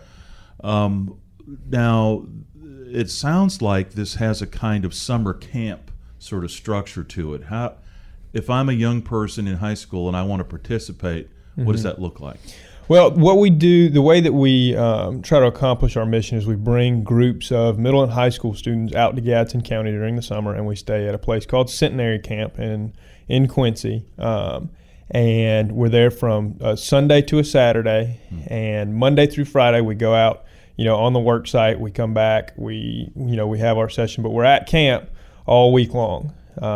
Now, it sounds like this has a kind of summer camp sort of structure to it. If I'm a young person in high school and I want to participate, what does that look like? Well, what we do, the way that we try to accomplish our mission is we bring groups of middle and high school students out to Gadsden County during the summer, and we stay at a place called Centenary Camp in Quincy. And we're there from a Sunday to a Saturday, and Monday through Friday we go out, on the work site. We come back, we have our session, but we're at camp all week long.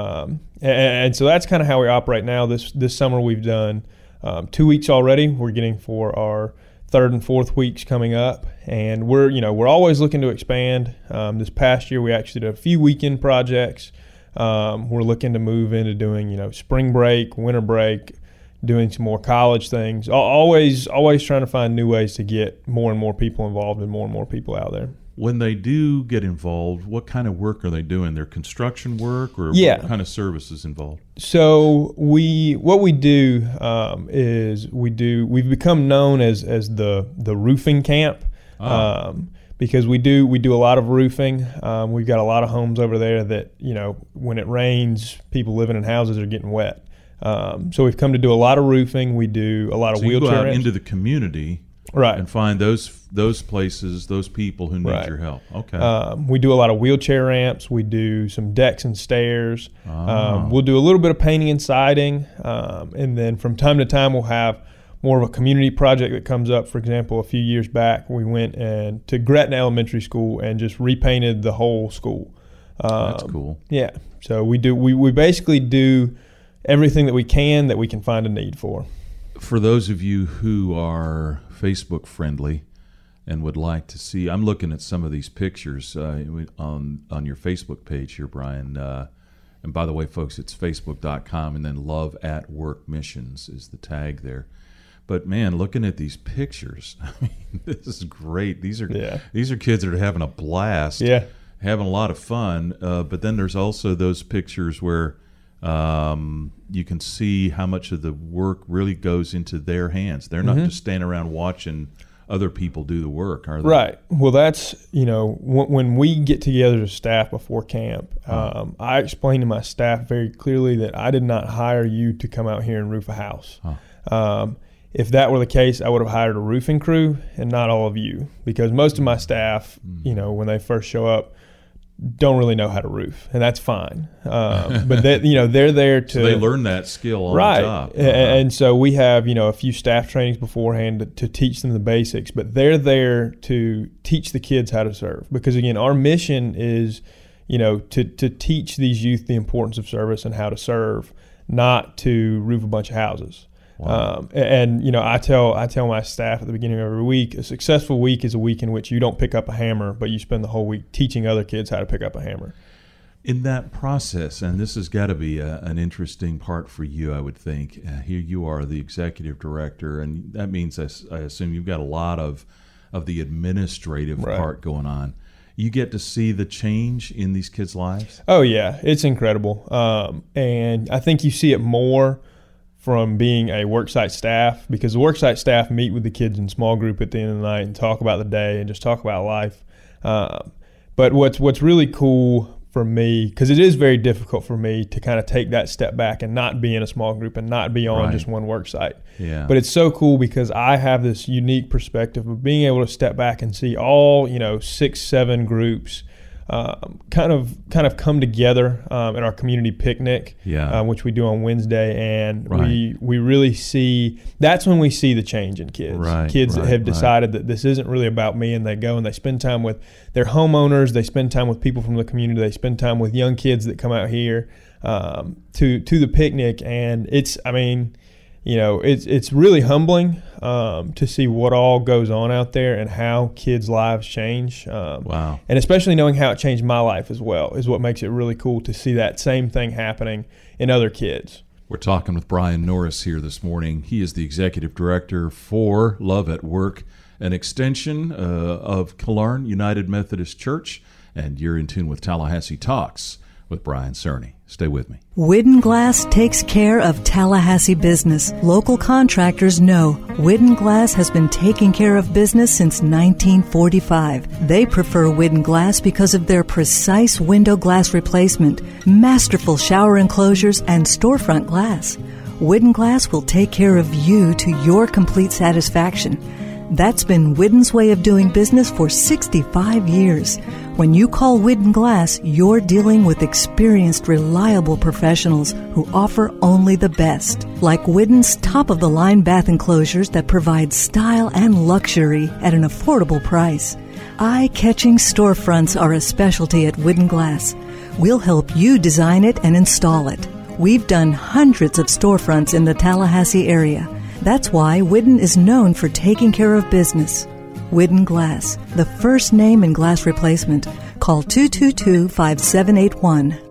And so that's kind of how we operate now. This summer we've done 2 weeks already. We're getting for our third and fourth weeks coming up, and we're always looking to expand. This past year we actually did a few weekend projects. We're looking to move into doing spring break, winter break, doing some more college things. Always trying to find new ways to get more and more people involved and more people out there. When they do get involved, what kind of work are they doing? Their construction work, or what kind of services involved? So what we do is we've become known as the roofing camp, because we do a lot of roofing. We've got a lot of homes over there that when it rains, people living in houses are getting wet. So we've come to do a lot of roofing. We do a lot of wheelchair. You go out into the community. Right. And find those places, those people who need your help. Okay. We do a lot of wheelchair ramps. We do some decks and stairs. We'll do a little bit of painting and siding. And then from time to time, we'll have more of a community project that comes up. For example, a few years back, we went to Gretna Elementary School and just repainted the whole school. That's cool. Yeah. So we basically do everything that we can find a need for. For those of you who are Facebook friendly and would like to see, I'm looking at some of these pictures on your Facebook page here, Brian. And by the way, folks, it's facebook.com, and then Love at Work Missions is the tag there. But man, looking at these pictures, I mean, this is great. These are kids that are having a blast, having a lot of fun. But then there's also those pictures where you can see how much of the work really goes into their hands. They're not just standing around watching other people do the work, are they? Right. Well, that's, when we get together as staff before camp, I explain to my staff very clearly that I did not hire you to come out here and roof a house. If that were the case, I would have hired a roofing crew and not all of you, because most of my staff, when they first show up, don't really know how to roof, and that's fine. But they're there to. So they learn that skill on the job. And so we have a few staff trainings beforehand to teach them the basics, but they're there to teach the kids how to serve. Because again, our mission is to teach these youth the importance of service and how to serve, not to roof a bunch of houses. Wow. I tell my staff at the beginning of every week, a successful week is a week in which you don't pick up a hammer, but you spend the whole week teaching other kids how to pick up a hammer. In that process, and this has got to be an interesting part for you, I would think. Here you are, the executive director, and that means I assume you've got a lot of of the administrative part going on. You get to see the change in these kids' lives? Oh, yeah. It's incredible. And I think you see it more from being a worksite staff, because the worksite staff meet with the kids in small group at the end of the night and talk about the day and just talk about life. But what's really cool for me, because it is very difficult for me to kind of take that step back and not be in a small group and not be on just one work site. Yeah. But it's so cool because I have this unique perspective of being able to step back and see all 6-7 groups kind of come together in our community picnic, which we do on Wednesday, and we really see, that's when we see the change in kids. Kids that have decided that this isn't really about me, and they go and they spend time with their homeowners, they spend time with people from the community, they spend time with young kids that come out here to the picnic, and it's really humbling to see what all goes on out there and how kids' lives change. Wow. And especially knowing how it changed my life as well is what makes it really cool to see that same thing happening in other kids. We're talking with Brian Norris here this morning. He is the executive director for Love at Work, an extension of Killearn United Methodist Church, and you're in tune with Tallahassee Talks with Brian Cerny. Stay with me. Widden Glass takes care of Tallahassee business. Local contractors know Widden Glass has been taking care of business since 1945. They prefer Widden Glass because of their precise window glass replacement, masterful shower enclosures, and storefront glass. Widden Glass will take care of you to your complete satisfaction. That's been Widden's way of doing business for 65 years. When you call Widden Glass, you're dealing with experienced, reliable professionals who offer only the best. Like Widden's top-of-the-line bath enclosures that provide style and luxury at an affordable price. Eye-catching storefronts are a specialty at Widden Glass. We'll help you design it and install it. We've done hundreds of storefronts in the Tallahassee area. That's why Widden is known for taking care of business. Widden Glass, the first name in glass replacement. Call 222-5781.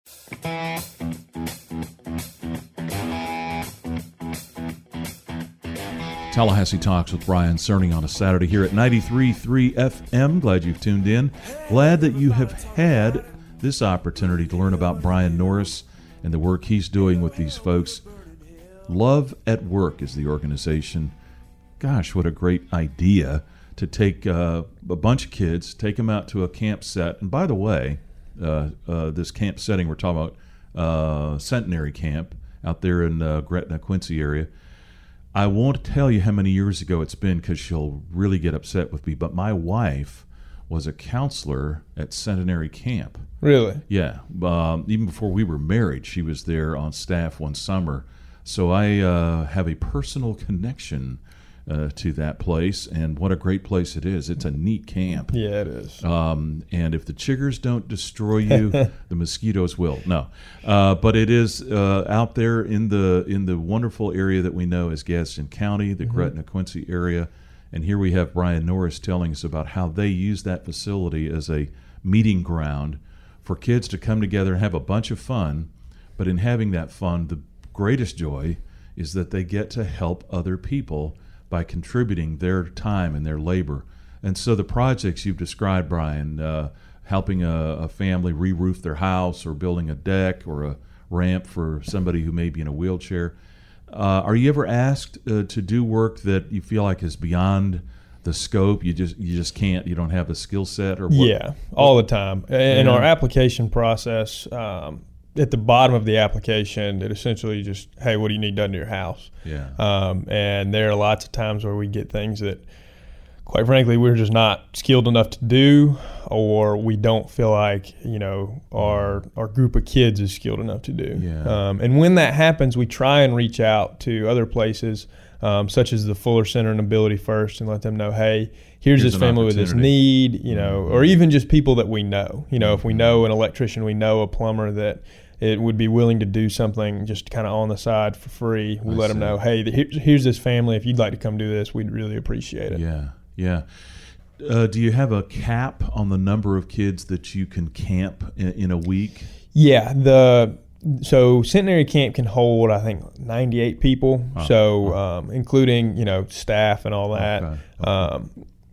Tallahassee Talks with Brian Cerny on a Saturday here at 93.3 FM. Glad you've tuned in. Glad that you have had this opportunity to learn about Brian Norris and the work he's doing with these folks. Love at Work is the organization. Gosh, what a great idea to take a bunch of kids, take them out to a camp set. And by the way, this camp setting we're talking about, Centenary Camp out there in Gretna, Quincy area. I won't tell you how many years ago it's been because she'll really get upset with me, but my wife was a counselor at Centenary Camp. Really? Yeah. Even before we were married, she was there on staff one summer. So I have a personal connection to that place, and what a great place it is. It's a neat camp. Yeah, it is. And if the chiggers don't destroy you, the mosquitoes will. No, but it is out there in the wonderful area that we know as Gadsden County, the Gretna Quincy area. And here we have Brian Norris telling us about how they use that facility as a meeting ground for kids to come together and have a bunch of fun. But in having that fun, the greatest joy is that they get to help other people by contributing their time and their labor. And so the projects you've described, Brian, helping a family re-roof their house or building a deck or a ramp for somebody who may be in a wheelchair. Are you ever asked to do work that you feel like is beyond the scope? You just can't, you don't have the skill set? Or what? Yeah, all the time. In our application process, at the bottom of the application, it essentially just, hey, what do you need done to your house? Yeah. And there are lots of times where we get things that, quite frankly, we're just not skilled enough to do, or we don't feel like, our group of kids is skilled enough to do. Yeah. And when that happens, we try and reach out to other places, such as the Fuller Center and Ability First, and let them know, hey, here's this family with this need, or even just people that we know. If we know an electrician, we know a plumber that it would be willing to do something just kind of on the side for free. We let them know, hey, here's this family. If you'd like to come do this, we'd really appreciate it. Yeah, yeah. Do you have a cap on the number of kids that you can camp in a week? Yeah, so Centenary Camp can hold, I think, 98 people. Including staff and all that. Okay.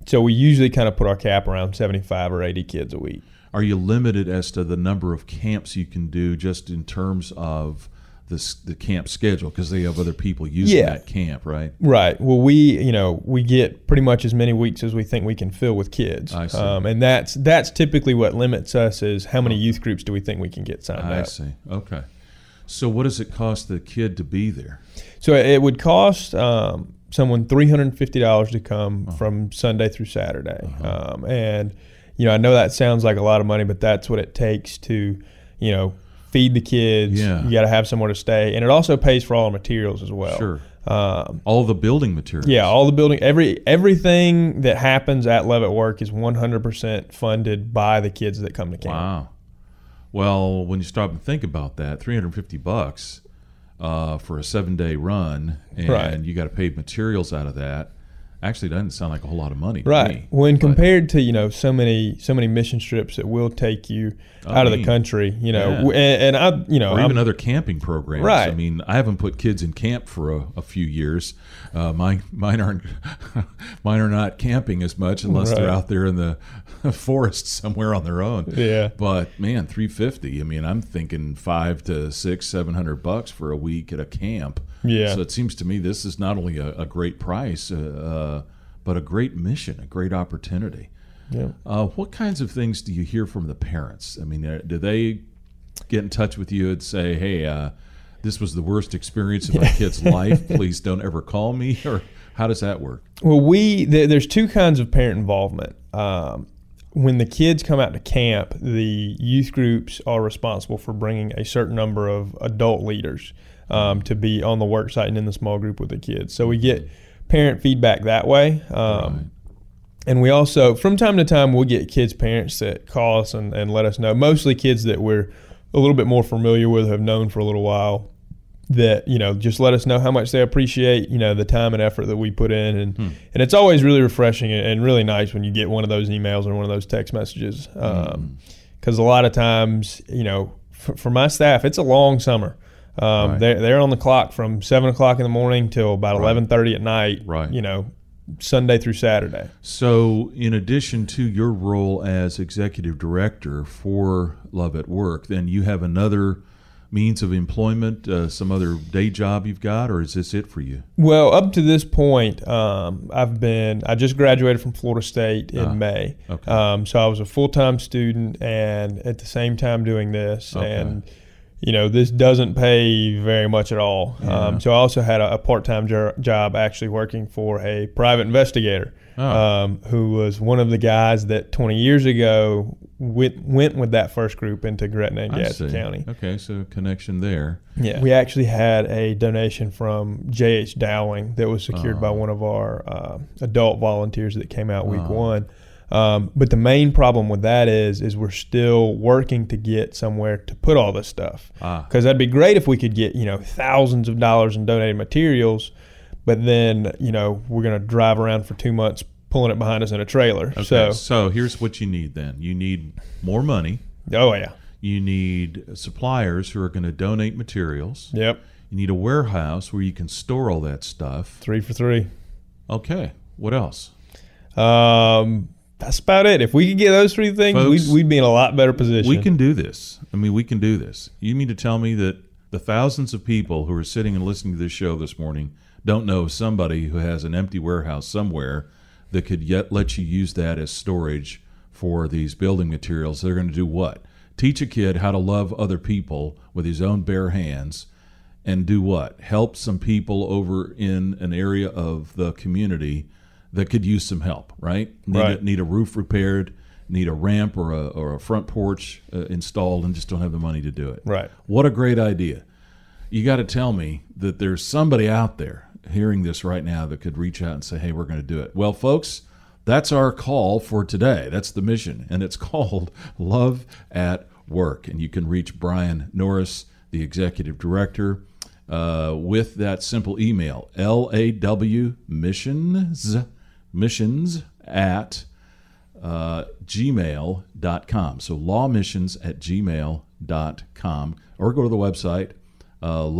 So we usually kind of put our cap around 75 or 80 kids a week. Are you limited as to the number of camps you can do just in terms of the camp schedule, because they have other people using that camp, right? Right. Well, we get pretty much as many weeks as we think we can fill with kids. I see. And that's typically what limits us, is how many youth groups do we think we can get signed up. I see. Okay. So what does it cost the kid to be there? So it would cost someone $350 to come from Sunday through Saturday. And, I know that sounds like a lot of money, but that's what it takes to, feed the kids. Yeah. You got to have somewhere to stay. And it also pays for all the materials as well. Sure. All the building materials. Yeah, all the building. Everything that happens at Love at Work is 100% funded by the kids that come to camp. Wow. Well, when you stop and think about that, $350 for a 7-day run, and you got to pay materials out of that. Actually, doesn't sound like a whole lot of money to me. When compared to so many mission trips that will take you out of the country, and I or even other camping programs. Right. I mean, I haven't put kids in camp for a few years. Mine aren't not camping as much unless they're out there in the forest somewhere on their own. Yeah. But man, $350. I mean, I'm thinking $500 to $600-$700 for a week at a camp. Yeah. So it seems to me this is not only a great price, but a great mission, a great opportunity. Yeah. What kinds of things do you hear from the parents? I mean, do they get in touch with you and say, hey, this was the worst experience of my kid's life. Please don't ever call me? Or how does that work? Well, there's two kinds of parent involvement. When the kids come out to camp, the youth groups are responsible for bringing a certain number of adult leaders to be on the work site and in the small group with the kids. So we get parent feedback that way. And we also, from time to time, we'll get kids' parents that call us and let us know, mostly kids that we're a little bit more familiar with, have known for a little while, that, just let us know how much they appreciate, the time and effort that we put in. And it's always really refreshing and really nice when you get one of those emails or one of those text messages. Because a lot of times, for my staff, it's a long summer. They're on the clock from 7 o'clock in the morning till about 11:30 at night, Sunday through Saturday. So in addition to your role as executive director for Love at Work, then you have another means of employment, some other day job you've got, or is this it for you? Well, up to this point, I just graduated from Florida State in May. Okay. So I was a full-time student and at the same time doing this. Okay. And this doesn't pay very much at all. Yeah. So I also had a part-time job actually working for a private investigator who was one of the guys that 20 years ago went with that first group into Gretna and Gadsden County. Okay, so connection there. Yeah. We actually had a donation from J.H. Dowling that was secured by one of our adult volunteers that came out week one. But the main problem with that is we're still working to get somewhere to put all this stuff. Because that'd be great if we could get, thousands of dollars in donated materials, but then, we're going to drive around for 2 months pulling it behind us in a trailer. Okay, so here's what you need then. You need more money. Oh, yeah. You need suppliers who are going to donate materials. Yep. You need a warehouse where you can store all that stuff. 3 for 3. Okay. What else? That's about it. If we could get those 3 things, Folks, we'd be in a lot better position. We can do this. I mean, we can do this. You mean to tell me that the thousands of people who are sitting and listening to this show this morning don't know somebody who has an empty warehouse somewhere that could yet let you use that as storage for these building materials? They're going to do what? Teach a kid how to love other people with his own bare hands, and do what? Help some people over in an area of the community that could use some help, right? Need a roof repaired, need a ramp or a front porch installed, and just don't have the money to do it. Right. What a great idea. You got to tell me that there's somebody out there hearing this right now that could reach out and say, hey, we're going to do it. Well, folks, that's our call for today. That's the mission, and it's called Love at Work. And you can reach Brian Norris, the executive director, with that simple email, lawmissions at gmail.com. So lawmissions@gmail.com, or go to the website,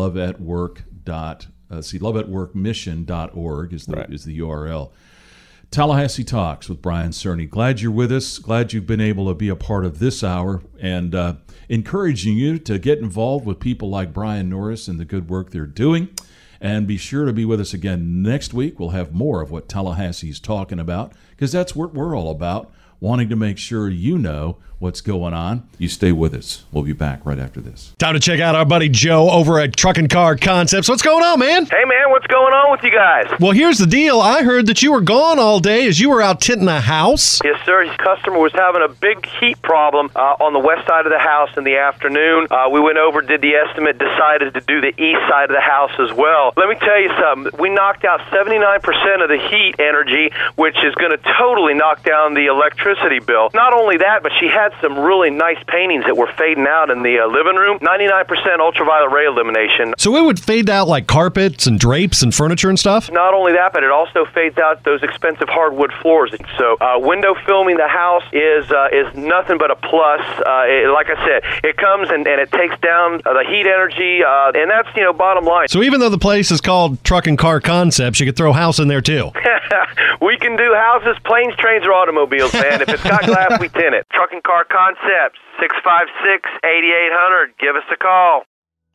loveatworkmission.org is the URL. Tallahassee Talks with Brian Cerny. Glad you're with us. Glad you've been able to be a part of this hour, and encouraging you to get involved with people like Brian Norris and the good work they're doing. And be sure to be with us again next week. We'll have more of what Tallahassee's talking about, because that's what we're all about, wanting to make sure you know what's going on. You stay with us. We'll be back right after this. Time to check out our buddy Joe over at Truck and Car Concepts. What's going on, man? Hey, man, what's going on with you guys? Well, here's the deal. I heard that you were gone all day as you were out tinting a house. Yes, sir. His customer was having a big heat problem on the west side of the house in the afternoon. We went over, did the estimate, decided to do the east side of the house as well. Let me tell you something. We knocked out 79% of the heat energy, which is going to totally knock down the electricity bill. Not only that, but she had some really nice paintings that were fading out in the living room. 99% ultraviolet ray elimination. So it would fade out like carpets and drapes and furniture and stuff? Not only that, but it also fades out those expensive hardwood floors. So window filming the house is nothing but a plus. Like I said, it comes and it takes down the heat energy, and that's, bottom line. So even though the place is called Truck and Car Concepts, you could throw a house in there too. We can do houses, planes, trains, or automobiles, man. If it's got glass, we tint it. Truck and Car Concepts, 656-8800. Give us a call.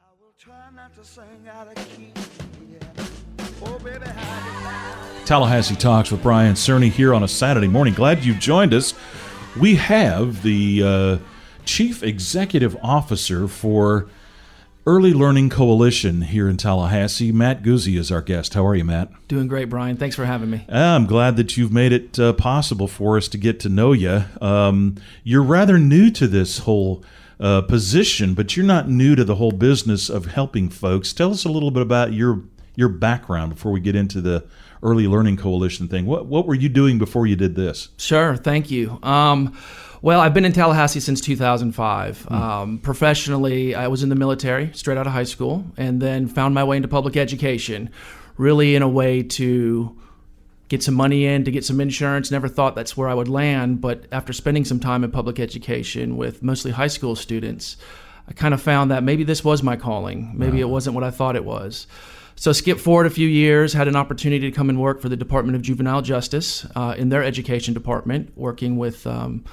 Tallahassee Talks with Brian Cerny here on a Saturday morning. Glad you joined us. We have the Chief Executive Officer for Early Learning Coalition here in Tallahassee. Matt Guzzi is our guest. How are you, Matt? Doing great, Brian. Thanks for having me. I'm glad that you've made it possible for us to get to know you. You're rather new to this whole position, but you're not new to the whole business of helping folks. Tell us a little bit about your background before we get into the Early Learning Coalition thing. What were you doing before you did this? Sure. Thank you. Well, I've been in Tallahassee since 2005. Professionally, I was in the military, straight out of high school, and then found my way into public education, really in a way to get some money in, to get some insurance. Never thought that's where I would land, but after spending some time in public education with mostly high school students, I kind of found that maybe this was my calling. Maybe it wasn't what I thought it was. So skip forward a few years, had an opportunity to come and work for the Department of Juvenile Justice in their education department, working with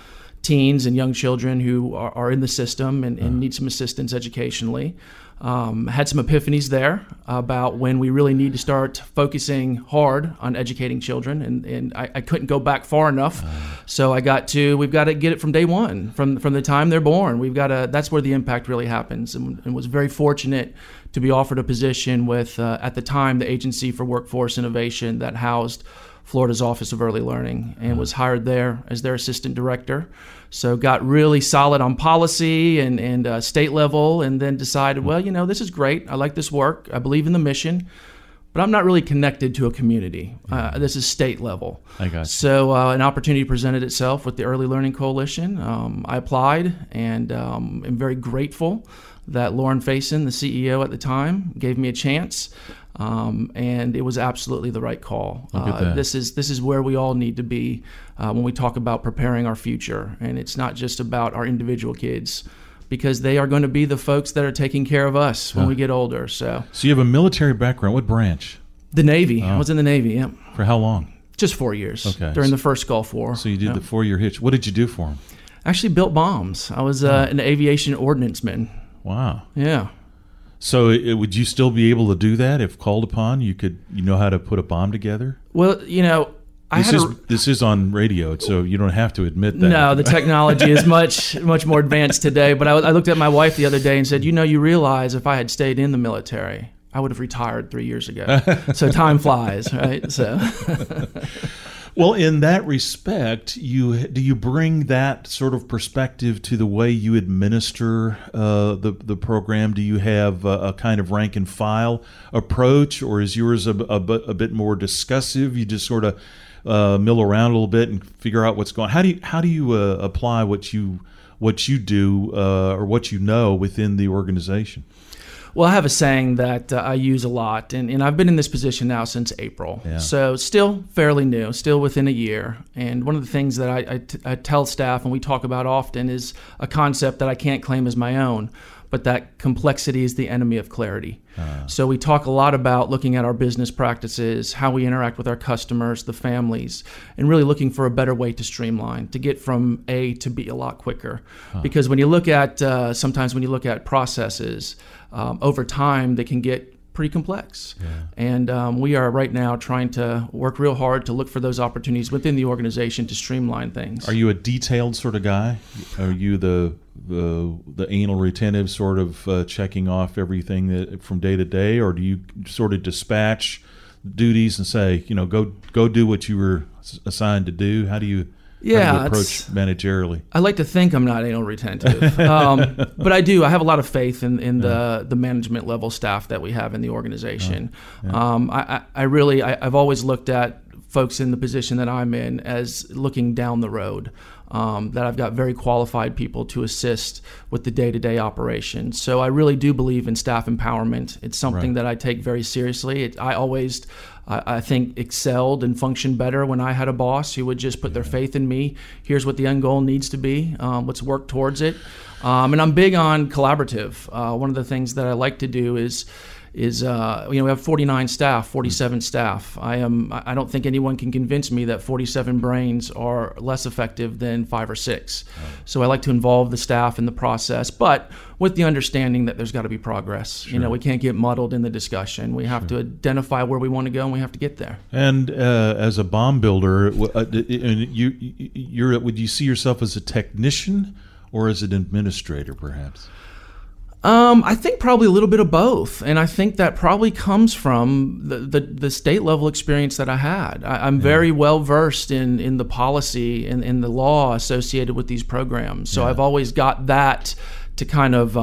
teens and young children who are in the system and need some assistance educationally. Had some epiphanies there about when we really need to start focusing hard on educating children, and I couldn't go back far enough. So we've got to get it from day one, from the time they're born. That's where the impact really happens, and was very fortunate to be offered a position with, at the time, the Agency for Workforce Innovation that housed Florida's Office of Early Learning, and was hired there as their assistant director. So got really solid on policy and state level, and then decided, well, this is great. I like this work. I believe in the mission, but I'm not really connected to a community. This is state level. I got you. So an opportunity presented itself with the Early Learning Coalition. I applied, and am very grateful that Lauren Faison, the CEO at the time, gave me a chance. And it was absolutely the right call. This is where we all need to be when we talk about preparing our future. And it's not just about our individual kids, because they are going to be the folks that are taking care of us when we get older. So you have a military background. What branch? The Navy. I was in the Navy, yeah. For how long? Just 4 years. Okay. During the first Gulf War. So you did the 4-year hitch. What did you do for them? Actually built bombs. I was an aviation ordnance-man. Wow. Yeah. So would you still be able to do that if called upon? You know how to put a bomb together? Well, this is on radio, so you don't have to admit that. No, the technology is much more advanced today. But I looked at my wife the other day and said, you realize if I had stayed in the military, I would have retired 3 years ago. So time flies, right? So. Well, in that respect, do you bring that sort of perspective to the way you administer the program? Do you have a kind of rank and file approach, or is yours a bit more discussive? You just sort of mill around a little bit and figure out what's going on. How do you apply what you do or what you know within the organization? Well, I have a saying that I use a lot, and I've been in this position now since April. Yeah. So still fairly new, still within a year. And one of the things that I tell staff and we talk about often is a concept that I can't claim as my own, but that complexity is the enemy of clarity. So we talk a lot about looking at our business practices, how we interact with our customers, the families, and really looking for a better way to streamline, to get from A to B a lot quicker. Because when you look at, sometimes when you look at processes, over time, they can get pretty complex. And we are right now trying to work real hard to look for those opportunities within the organization to streamline things. Are you a detailed sort of guy? Are you the anal retentive sort of checking off everything that, from day to day, or do you sort of dispatch duties and say, go do what you were assigned to do? How do you approach managerially? I like to think I'm not anal retentive, but I do. I have a lot of faith in the management level staff that we have in the organization. I've always looked at folks in the position that I'm in as looking down the road. That I've got very qualified people to assist with the day-to-day operations. So I really do believe in staff empowerment. It's something that I take very seriously. I think excelled and functioned better when I had a boss who would just put their faith in me. Here's what the end goal needs to be. Let's work towards it. And I'm big on collaborative. One of the things that I like to do is we have 47 staff. I don't think anyone can convince me that 47 brains are less effective than 5 or 6. So I like to involve the staff in the process, but with the understanding that there's got to be progress. We can't get muddled in the discussion. We have to identify where we want to go, and we have to get there. And as a bomb builder, would you see yourself as a technician or as an administrator, perhaps? I think probably a little bit of both, and I think that probably comes from the state level experience that I had. I'm very well versed in the policy and in the law associated with these programs, so I've always got that to kind of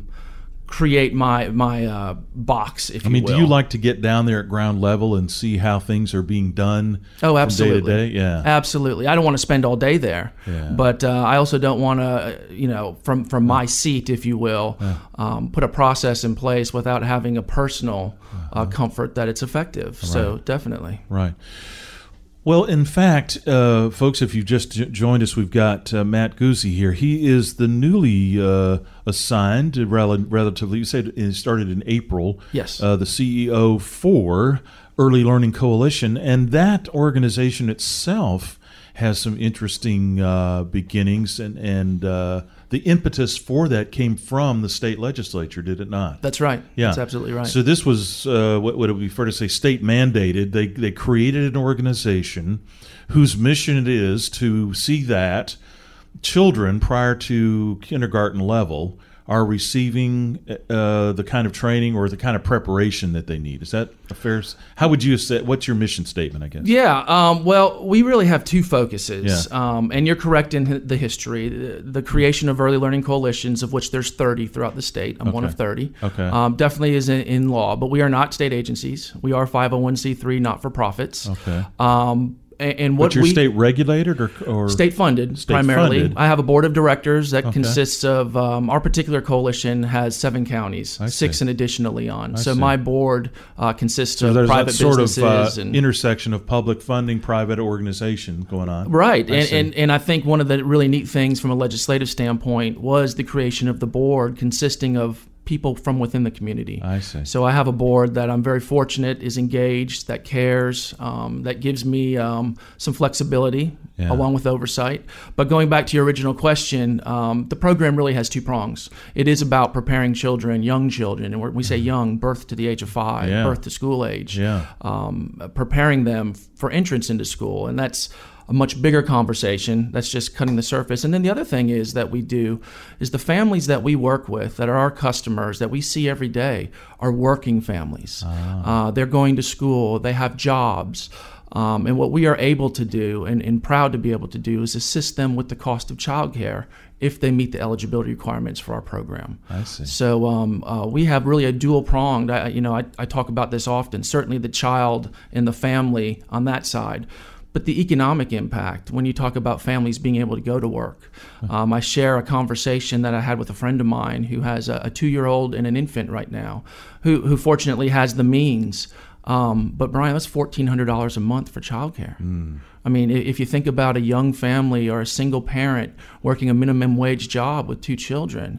create my box, if you will. Do you like to get down there at ground level and see how things are being done? Oh, absolutely. From day to day? Yeah, absolutely. I don't want to spend all day there, but I also don't want to, from my seat, if you will, put a process in place without having a personal comfort that it's effective. Right. So definitely. Right. Well, in fact, folks, if you've just joined us, we've got Matt Guzzi here. He is the newly assigned, relatively, you said it started in April. Yes. The CEO for Early Learning Coalition, and that organization itself has some interesting beginnings, and the impetus for that came from the state legislature, did it not? That's right. Yeah. That's absolutely right. So this was, what would it be fair to say, state mandated. They created an organization whose mission it is to see that children prior to kindergarten level are receiving the kind of training or the kind of preparation that they need. Is that a fair? How would you say? What's your mission statement, I guess? Yeah. Well, we really have two focuses, and you're correct in the history. The creation of early learning coalitions, of which there's 30 throughout the state. I'm one of 30. Okay. Definitely is in law, but we are not state agencies. We are 501c3 not-for-profits. Okay. And what but you're state regulated or state funded primarily. Funded. I have a board of directors that consists of our particular coalition has 7 counties, 6 in addition to Leon. So my board consists of private businesses. Sort of and intersection of public funding, private organization going on. Right, and I think one of the really neat things from a legislative standpoint was the creation of the board consisting of people from within the community. I see. So I have a board that I'm very fortunate is engaged, that cares, that gives me some flexibility along with oversight. But going back to your original question, the program really has 2 prongs. It is about preparing children, young children, and we say young, birth to the age of 5, birth to school age, preparing them for entrance into school. And that's a much bigger conversation. That's just cutting the surface. And then the other thing is that we do is the families that we work with, that are our customers, that we see every day, are working families. They're going to school. They have jobs. And what we are able to do and proud to be able to do is assist them with the cost of childcare if they meet the eligibility requirements for our program. I see. So we have really a dual-pronged, I talk about this often, certainly the child and the family on that side. But the economic impact, when you talk about families being able to go to work. I share a conversation that I had with a friend of mine who has a 2-year-old and an infant right now, who fortunately has the means. But Brian, that's $1,400 a month for childcare. I mean, if you think about a young family or a single parent working a minimum wage job with 2 children,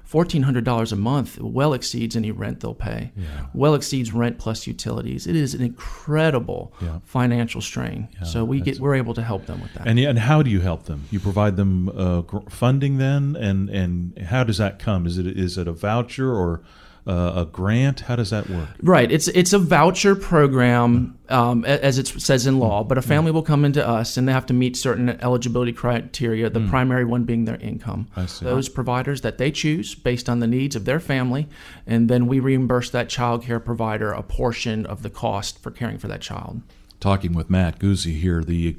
$1,400 a month well exceeds any rent they'll pay. Well exceeds rent plus utilities. It is an incredible financial strain. So we're able to help them with that. And how do you help them? You provide them funding then, and how does that come? Is it a voucher or a grant? How does that work? Right. It's a voucher program, as it says in law, but a family will come into us and they have to meet certain eligibility criteria, the primary one being their income. I see. Those providers that they choose based on the needs of their family, and then we reimburse that child care provider a portion of the cost for caring for that child. Talking with Matt Guzzi here, the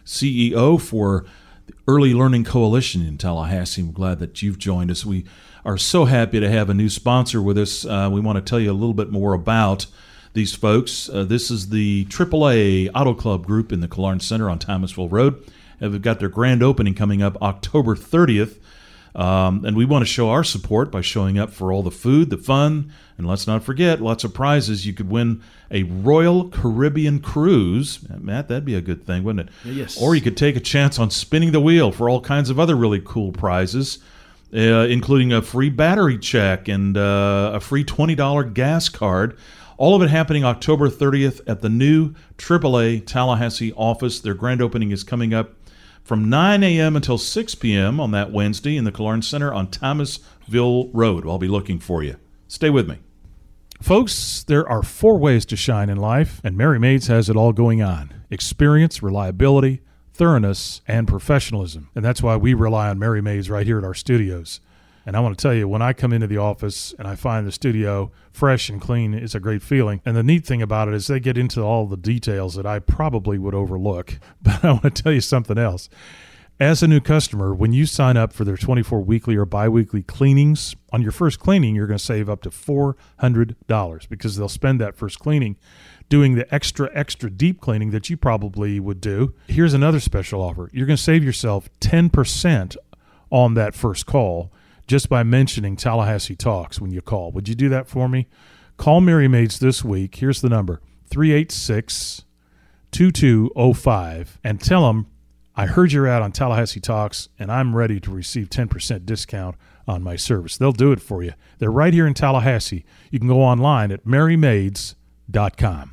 CEO for the Early Learning Coalition in Tallahassee. I'm glad that you've joined us. We are so happy to have a new sponsor with us. We want to tell you a little bit more about these folks. This is the AAA Auto Club Group in the Killearn Center on Thomasville Road. They've got their grand opening coming up October 30th. And we want to show our support by showing up for all the food, the fun, and let's not forget, lots of prizes. You could win a Royal Caribbean cruise. Matt, that'd be a good thing, wouldn't it? Yes. Or you could take a chance on spinning the wheel for all kinds of other really cool prizes, including a free battery check and a free $20 gas card. All of it happening October 30th at the new AAA Tallahassee office. Their grand opening is coming up from 9 a.m. until 6 p.m. on that Wednesday in the Killearn Center on Thomasville Road. I'll be looking for you. Stay with me. Folks, there are 4 ways to shine in life, and Mary Maids has it all going on. Experience, reliability, thoroughness, and professionalism. And that's why we rely on Mary Maids right here at our studios. And I want to tell you, when I come into the office and I find the studio fresh and clean, it's a great feeling. And the neat thing about it is they get into all the details that I probably would overlook. But I want to tell you something else. As a new customer, when you sign up for their 24 weekly or biweekly cleanings, on your first cleaning, you're going to save up to $400 because they'll spend that first cleaning doing the extra deep cleaning that you probably would do. Here's another special offer. You're going to save yourself 10% on that first call just by mentioning Tallahassee Talks when you call. Would you do that for me? Call Mary Maids this week. Here's the number, 386-2205, and tell them, I heard you're out on Tallahassee Talks, and I'm ready to receive 10% discount on my service. They'll do it for you. They're right here in Tallahassee. You can go online at marymaids.com.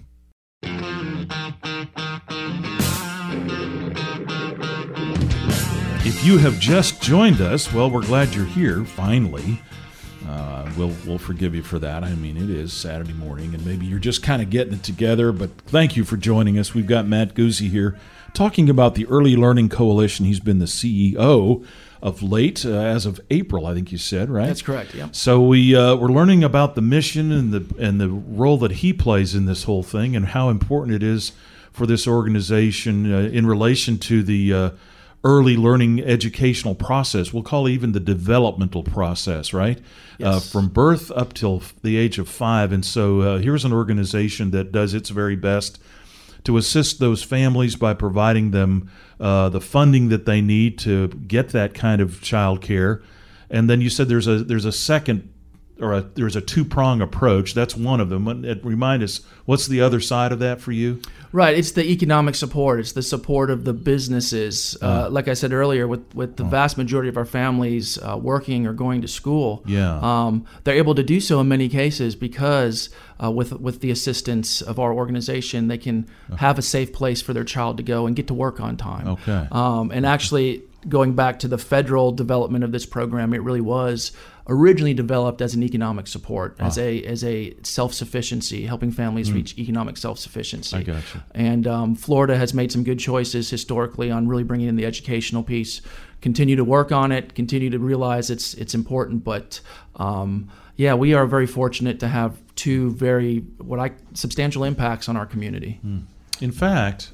If you have just joined us, well, we're glad you're here, finally. We'll forgive you for that. I mean, it is Saturday morning, and maybe you're just kind of getting it together, but thank you for joining us. We've got Matt Guzzi here talking about the Early Learning Coalition. He's been the CEO of late, as of April, I think you said, right? That's correct, yeah. So we're learning about the mission and the role that he plays in this whole thing and how important it is for this organization in relation to the early learning educational process. We'll call it even the developmental process, right? Yes. From birth up till the age of 5. And so here's an organization that does its very best to assist those families by providing them the funding that they need to get that kind of child care. And then you said there's a second, or there's a two-prong approach. That's one of them. Remind us, what's the other side of that for you? Right. It's the economic support. It's the support of the businesses. Like I said earlier, with the vast majority of our families working or going to school, they're able to do so in many cases because with the assistance of our organization, they can have a safe place for their child to go and get to work on time. Okay. And actually, going back to the federal development of this program, it really was originally developed as an economic support, as a self-sufficiency, helping families reach economic self-sufficiency. I got you. And Florida has made some good choices historically on really bringing in the educational piece. Continue to work on it. Continue to realize it's important. But we are very fortunate to have two very substantial impacts on our community. In fact,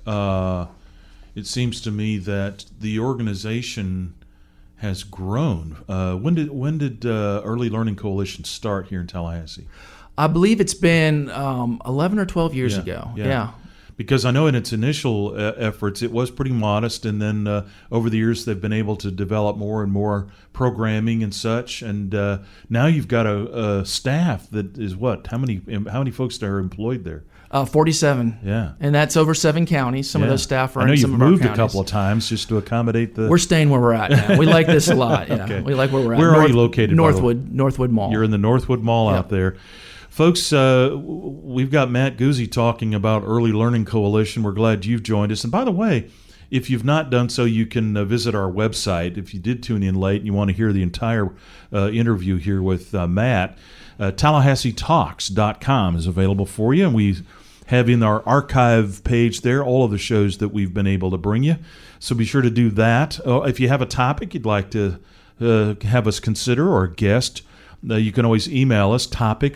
it seems to me that the organization has grown. When did Early Learning Coalition start here in Tallahassee? I believe it's been 11 or 12 years ago. Yeah. Because I know in its initial efforts, it was pretty modest, and then over the years they've been able to develop more and more programming and such. And now you've got a staff that is what? How many folks are employed there? 47. Yeah. And that's over 7 counties. Some of those staff are I know in you've some of our moved counties. a couple of times just to accommodate the... We're staying where we're at now. We like this a lot. Yeah. Okay. We like where we're at. Where are you located? Northwood Mall. You're in the Northwood Mall out there. Folks, we've got Matt Guzzi talking about Early Learning Coalition. We're glad you've joined us. And by the way, if you've not done so, you can visit our website. If you did tune in late and you want to hear the entire interview here with Matt, TallahasseeTalks.com is available for you. And we have in our archive page there all of the shows that we've been able to bring you. So be sure to do that. If you have a topic you'd like to have us consider or a guest, you can always email us,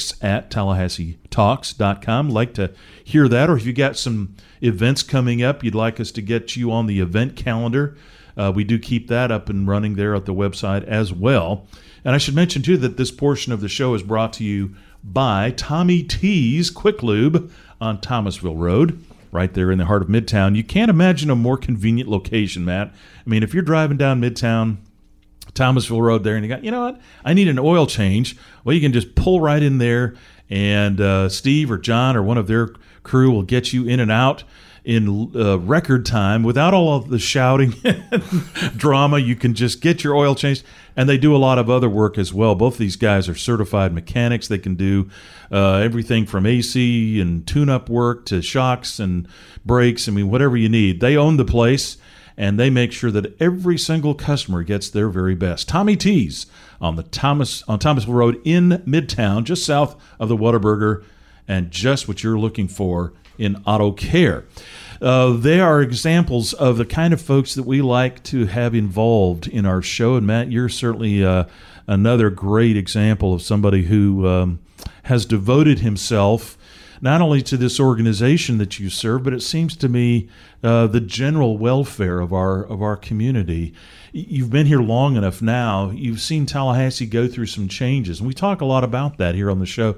topics@TallahasseeTalks.com. Like to hear that, or if you got some events coming up, you'd like us to get you on the event calendar, we do keep that up and running there at the website as well. And I should mention, too, that this portion of the show is brought to you by Tommy T's Quick Lube on Thomasville Road, right there in the heart of Midtown. You can't imagine a more convenient location, Matt. I mean, if you're driving down Midtown, Thomasville Road there, and you got, you know what, I need an oil change. Well, you can just pull right in there, and Steve or John or one of their crew will get you in and out in record time without all of the shouting and drama. You can just get your oil changed, and they do a lot of other work as well. Both these guys are certified mechanics. They can do everything from AC and tune-up work to shocks and brakes. I mean, whatever you need. They own the place, and they make sure that every single customer gets their very best. Tommy T's on Thomasville Road in Midtown, just south of the Whataburger, and just what you're looking for in auto care. They are examples of the kind of folks that we like to have involved in our show. And Matt, you're certainly another great example of somebody who has devoted himself not only to this organization that you serve, but it seems to me the general welfare of our community. You've been here long enough now. You've seen Tallahassee go through some changes, and we talk a lot about that here on the show.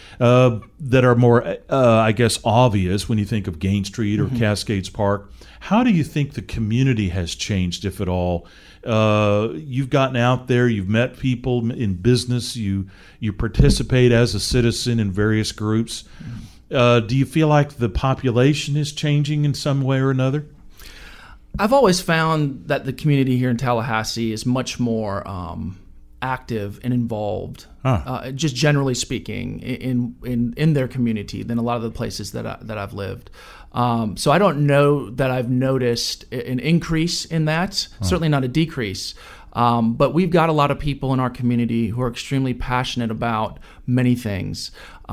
That are more, I guess, obvious when you think of Gain Street or Cascades Park. How do you think the community has changed, if at all? You've gotten out there, you've met people in business, you participate as a citizen in various groups. Do you feel like the population is changing in some way or another? I've always found that the community here in Tallahassee is much more active and involved, just generally speaking, in their community than a lot of the places that I've lived. So I don't know that I've noticed an increase in that. Certainly not a decrease. But we've got a lot of people in our community who are extremely passionate about many things.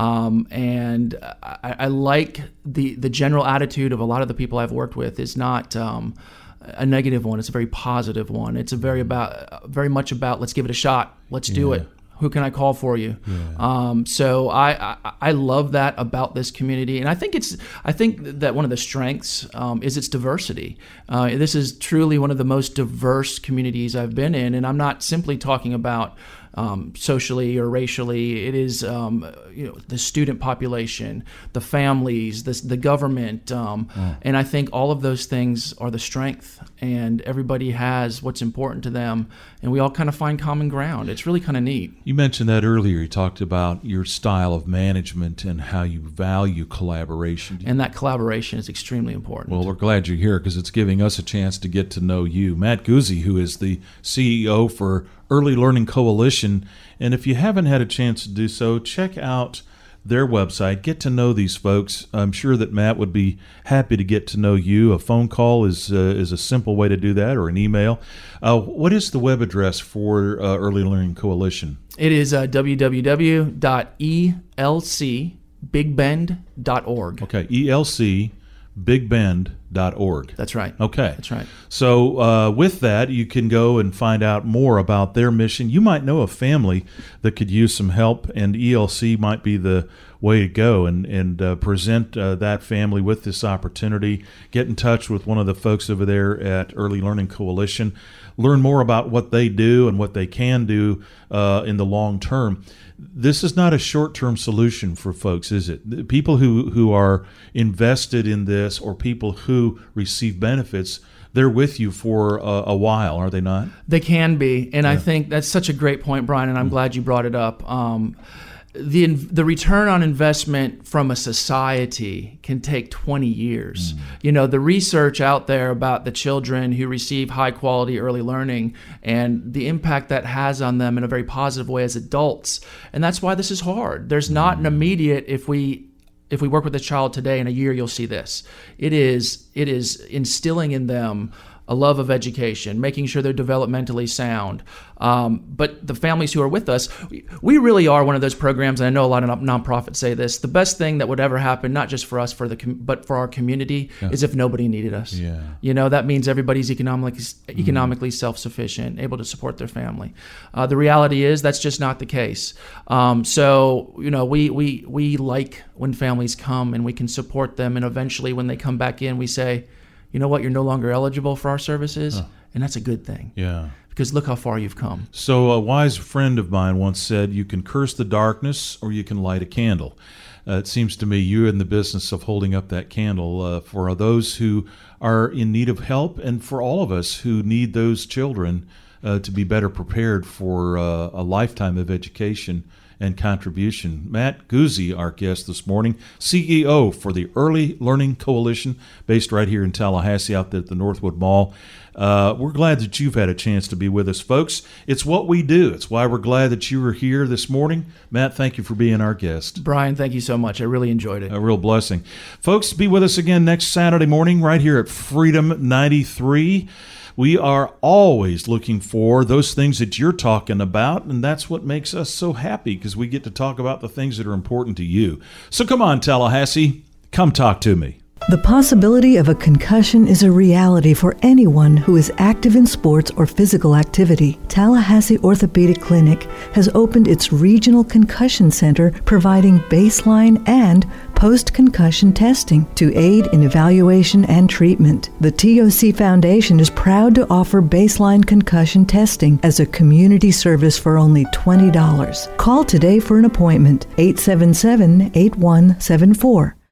And I like the general attitude of a lot of the people I've worked with is not a negative one. It's a very positive one. It's very much about let's give it a shot. Let's do it. Who can I call for you? Yeah. So I love that about this community, and I think that one of the strengths is its diversity. This is truly one of the most diverse communities I've been in, and I'm not simply talking about socially or racially. It is the student population, the families, the government, and I think all of those things are the strength, and everybody has what's important to them, and we all kind of find common ground. It's really kind of neat. You mentioned that earlier. You talked about your style of management and how you value collaboration. And that collaboration is extremely important. Well, we're glad you're here because it's giving us a chance to get to know you. Matt Guzzi, who is the CEO for Early Learning Coalition. And if you haven't had a chance to do so, check out their website. Get to know these folks. I'm sure that Matt would be happy to get to know you. A phone call is a simple way to do that, or an email. What is the web address for Early Learning Coalition? It is www.elcbigbend.org. Okay, elcbigbend.org. .org. That's right. Okay. That's right. So with that, you can go and find out more about their mission. You might know a family that could use some help, and ELC might be the way to go and present that family with this opportunity. Get in touch with one of the folks over there at Early Learning Coalition. Learn more about what they do and what they can do in the long term. This is not a short-term solution for folks, is it? People who are invested in this, or people who receive benefits, they're with you for a while, are they not? They can be, and I think that's such a great point, Brian, and I'm glad you brought it up. The return on investment from a society can take 20 years. You know, the research out there about the children who receive high quality early learning and the impact that has on them in a very positive way as adults. And that's why this is hard. There's not an immediate, if we work with a child today, in a year you'll see this. It is instilling in them a love of education, making sure they're developmentally sound. But the families who are with us, we really are one of those programs, and I know a lot of nonprofits say this, the best thing that would ever happen, not just for us, but for our community, is if nobody needed us. Yeah. You know, that means everybody's economically self-sufficient, able to support their family. The reality is that's just not the case. So, you know, we like when families come and we can support them, and eventually when they come back in, we say, you know what, you're no longer eligible for our services, and that's a good thing. Yeah. Because look how far you've come. So a wise friend of mine once said, you can curse the darkness or you can light a candle. It seems to me you're in the business of holding up that candle for those who are in need of help, and for all of us who need those children to be better prepared for a lifetime of education and contribution. Matt Guzzi, our guest this morning, CEO for the Early Learning Coalition, based right here in Tallahassee out there at the Northwood Mall. We're glad that you've had a chance to be with us, folks. It's what we do. It's why we're glad that you were here this morning. Matt, thank you for being our guest. Brian, thank you so much. I really enjoyed it. A real blessing. Folks, be with us again next Saturday morning right here at Freedom 93. We are always looking for those things that you're talking about, and that's what makes us so happy, because we get to talk about the things that are important to you. So come on, Tallahassee, come talk to me. The possibility of a concussion is a reality for anyone who is active in sports or physical activity. Tallahassee Orthopedic Clinic has opened its Regional Concussion Center, providing baseline and post-concussion testing to aid in evaluation and treatment. The TOC Foundation is proud to offer baseline concussion testing as a community service for only $20. Call today for an appointment, 877-8174.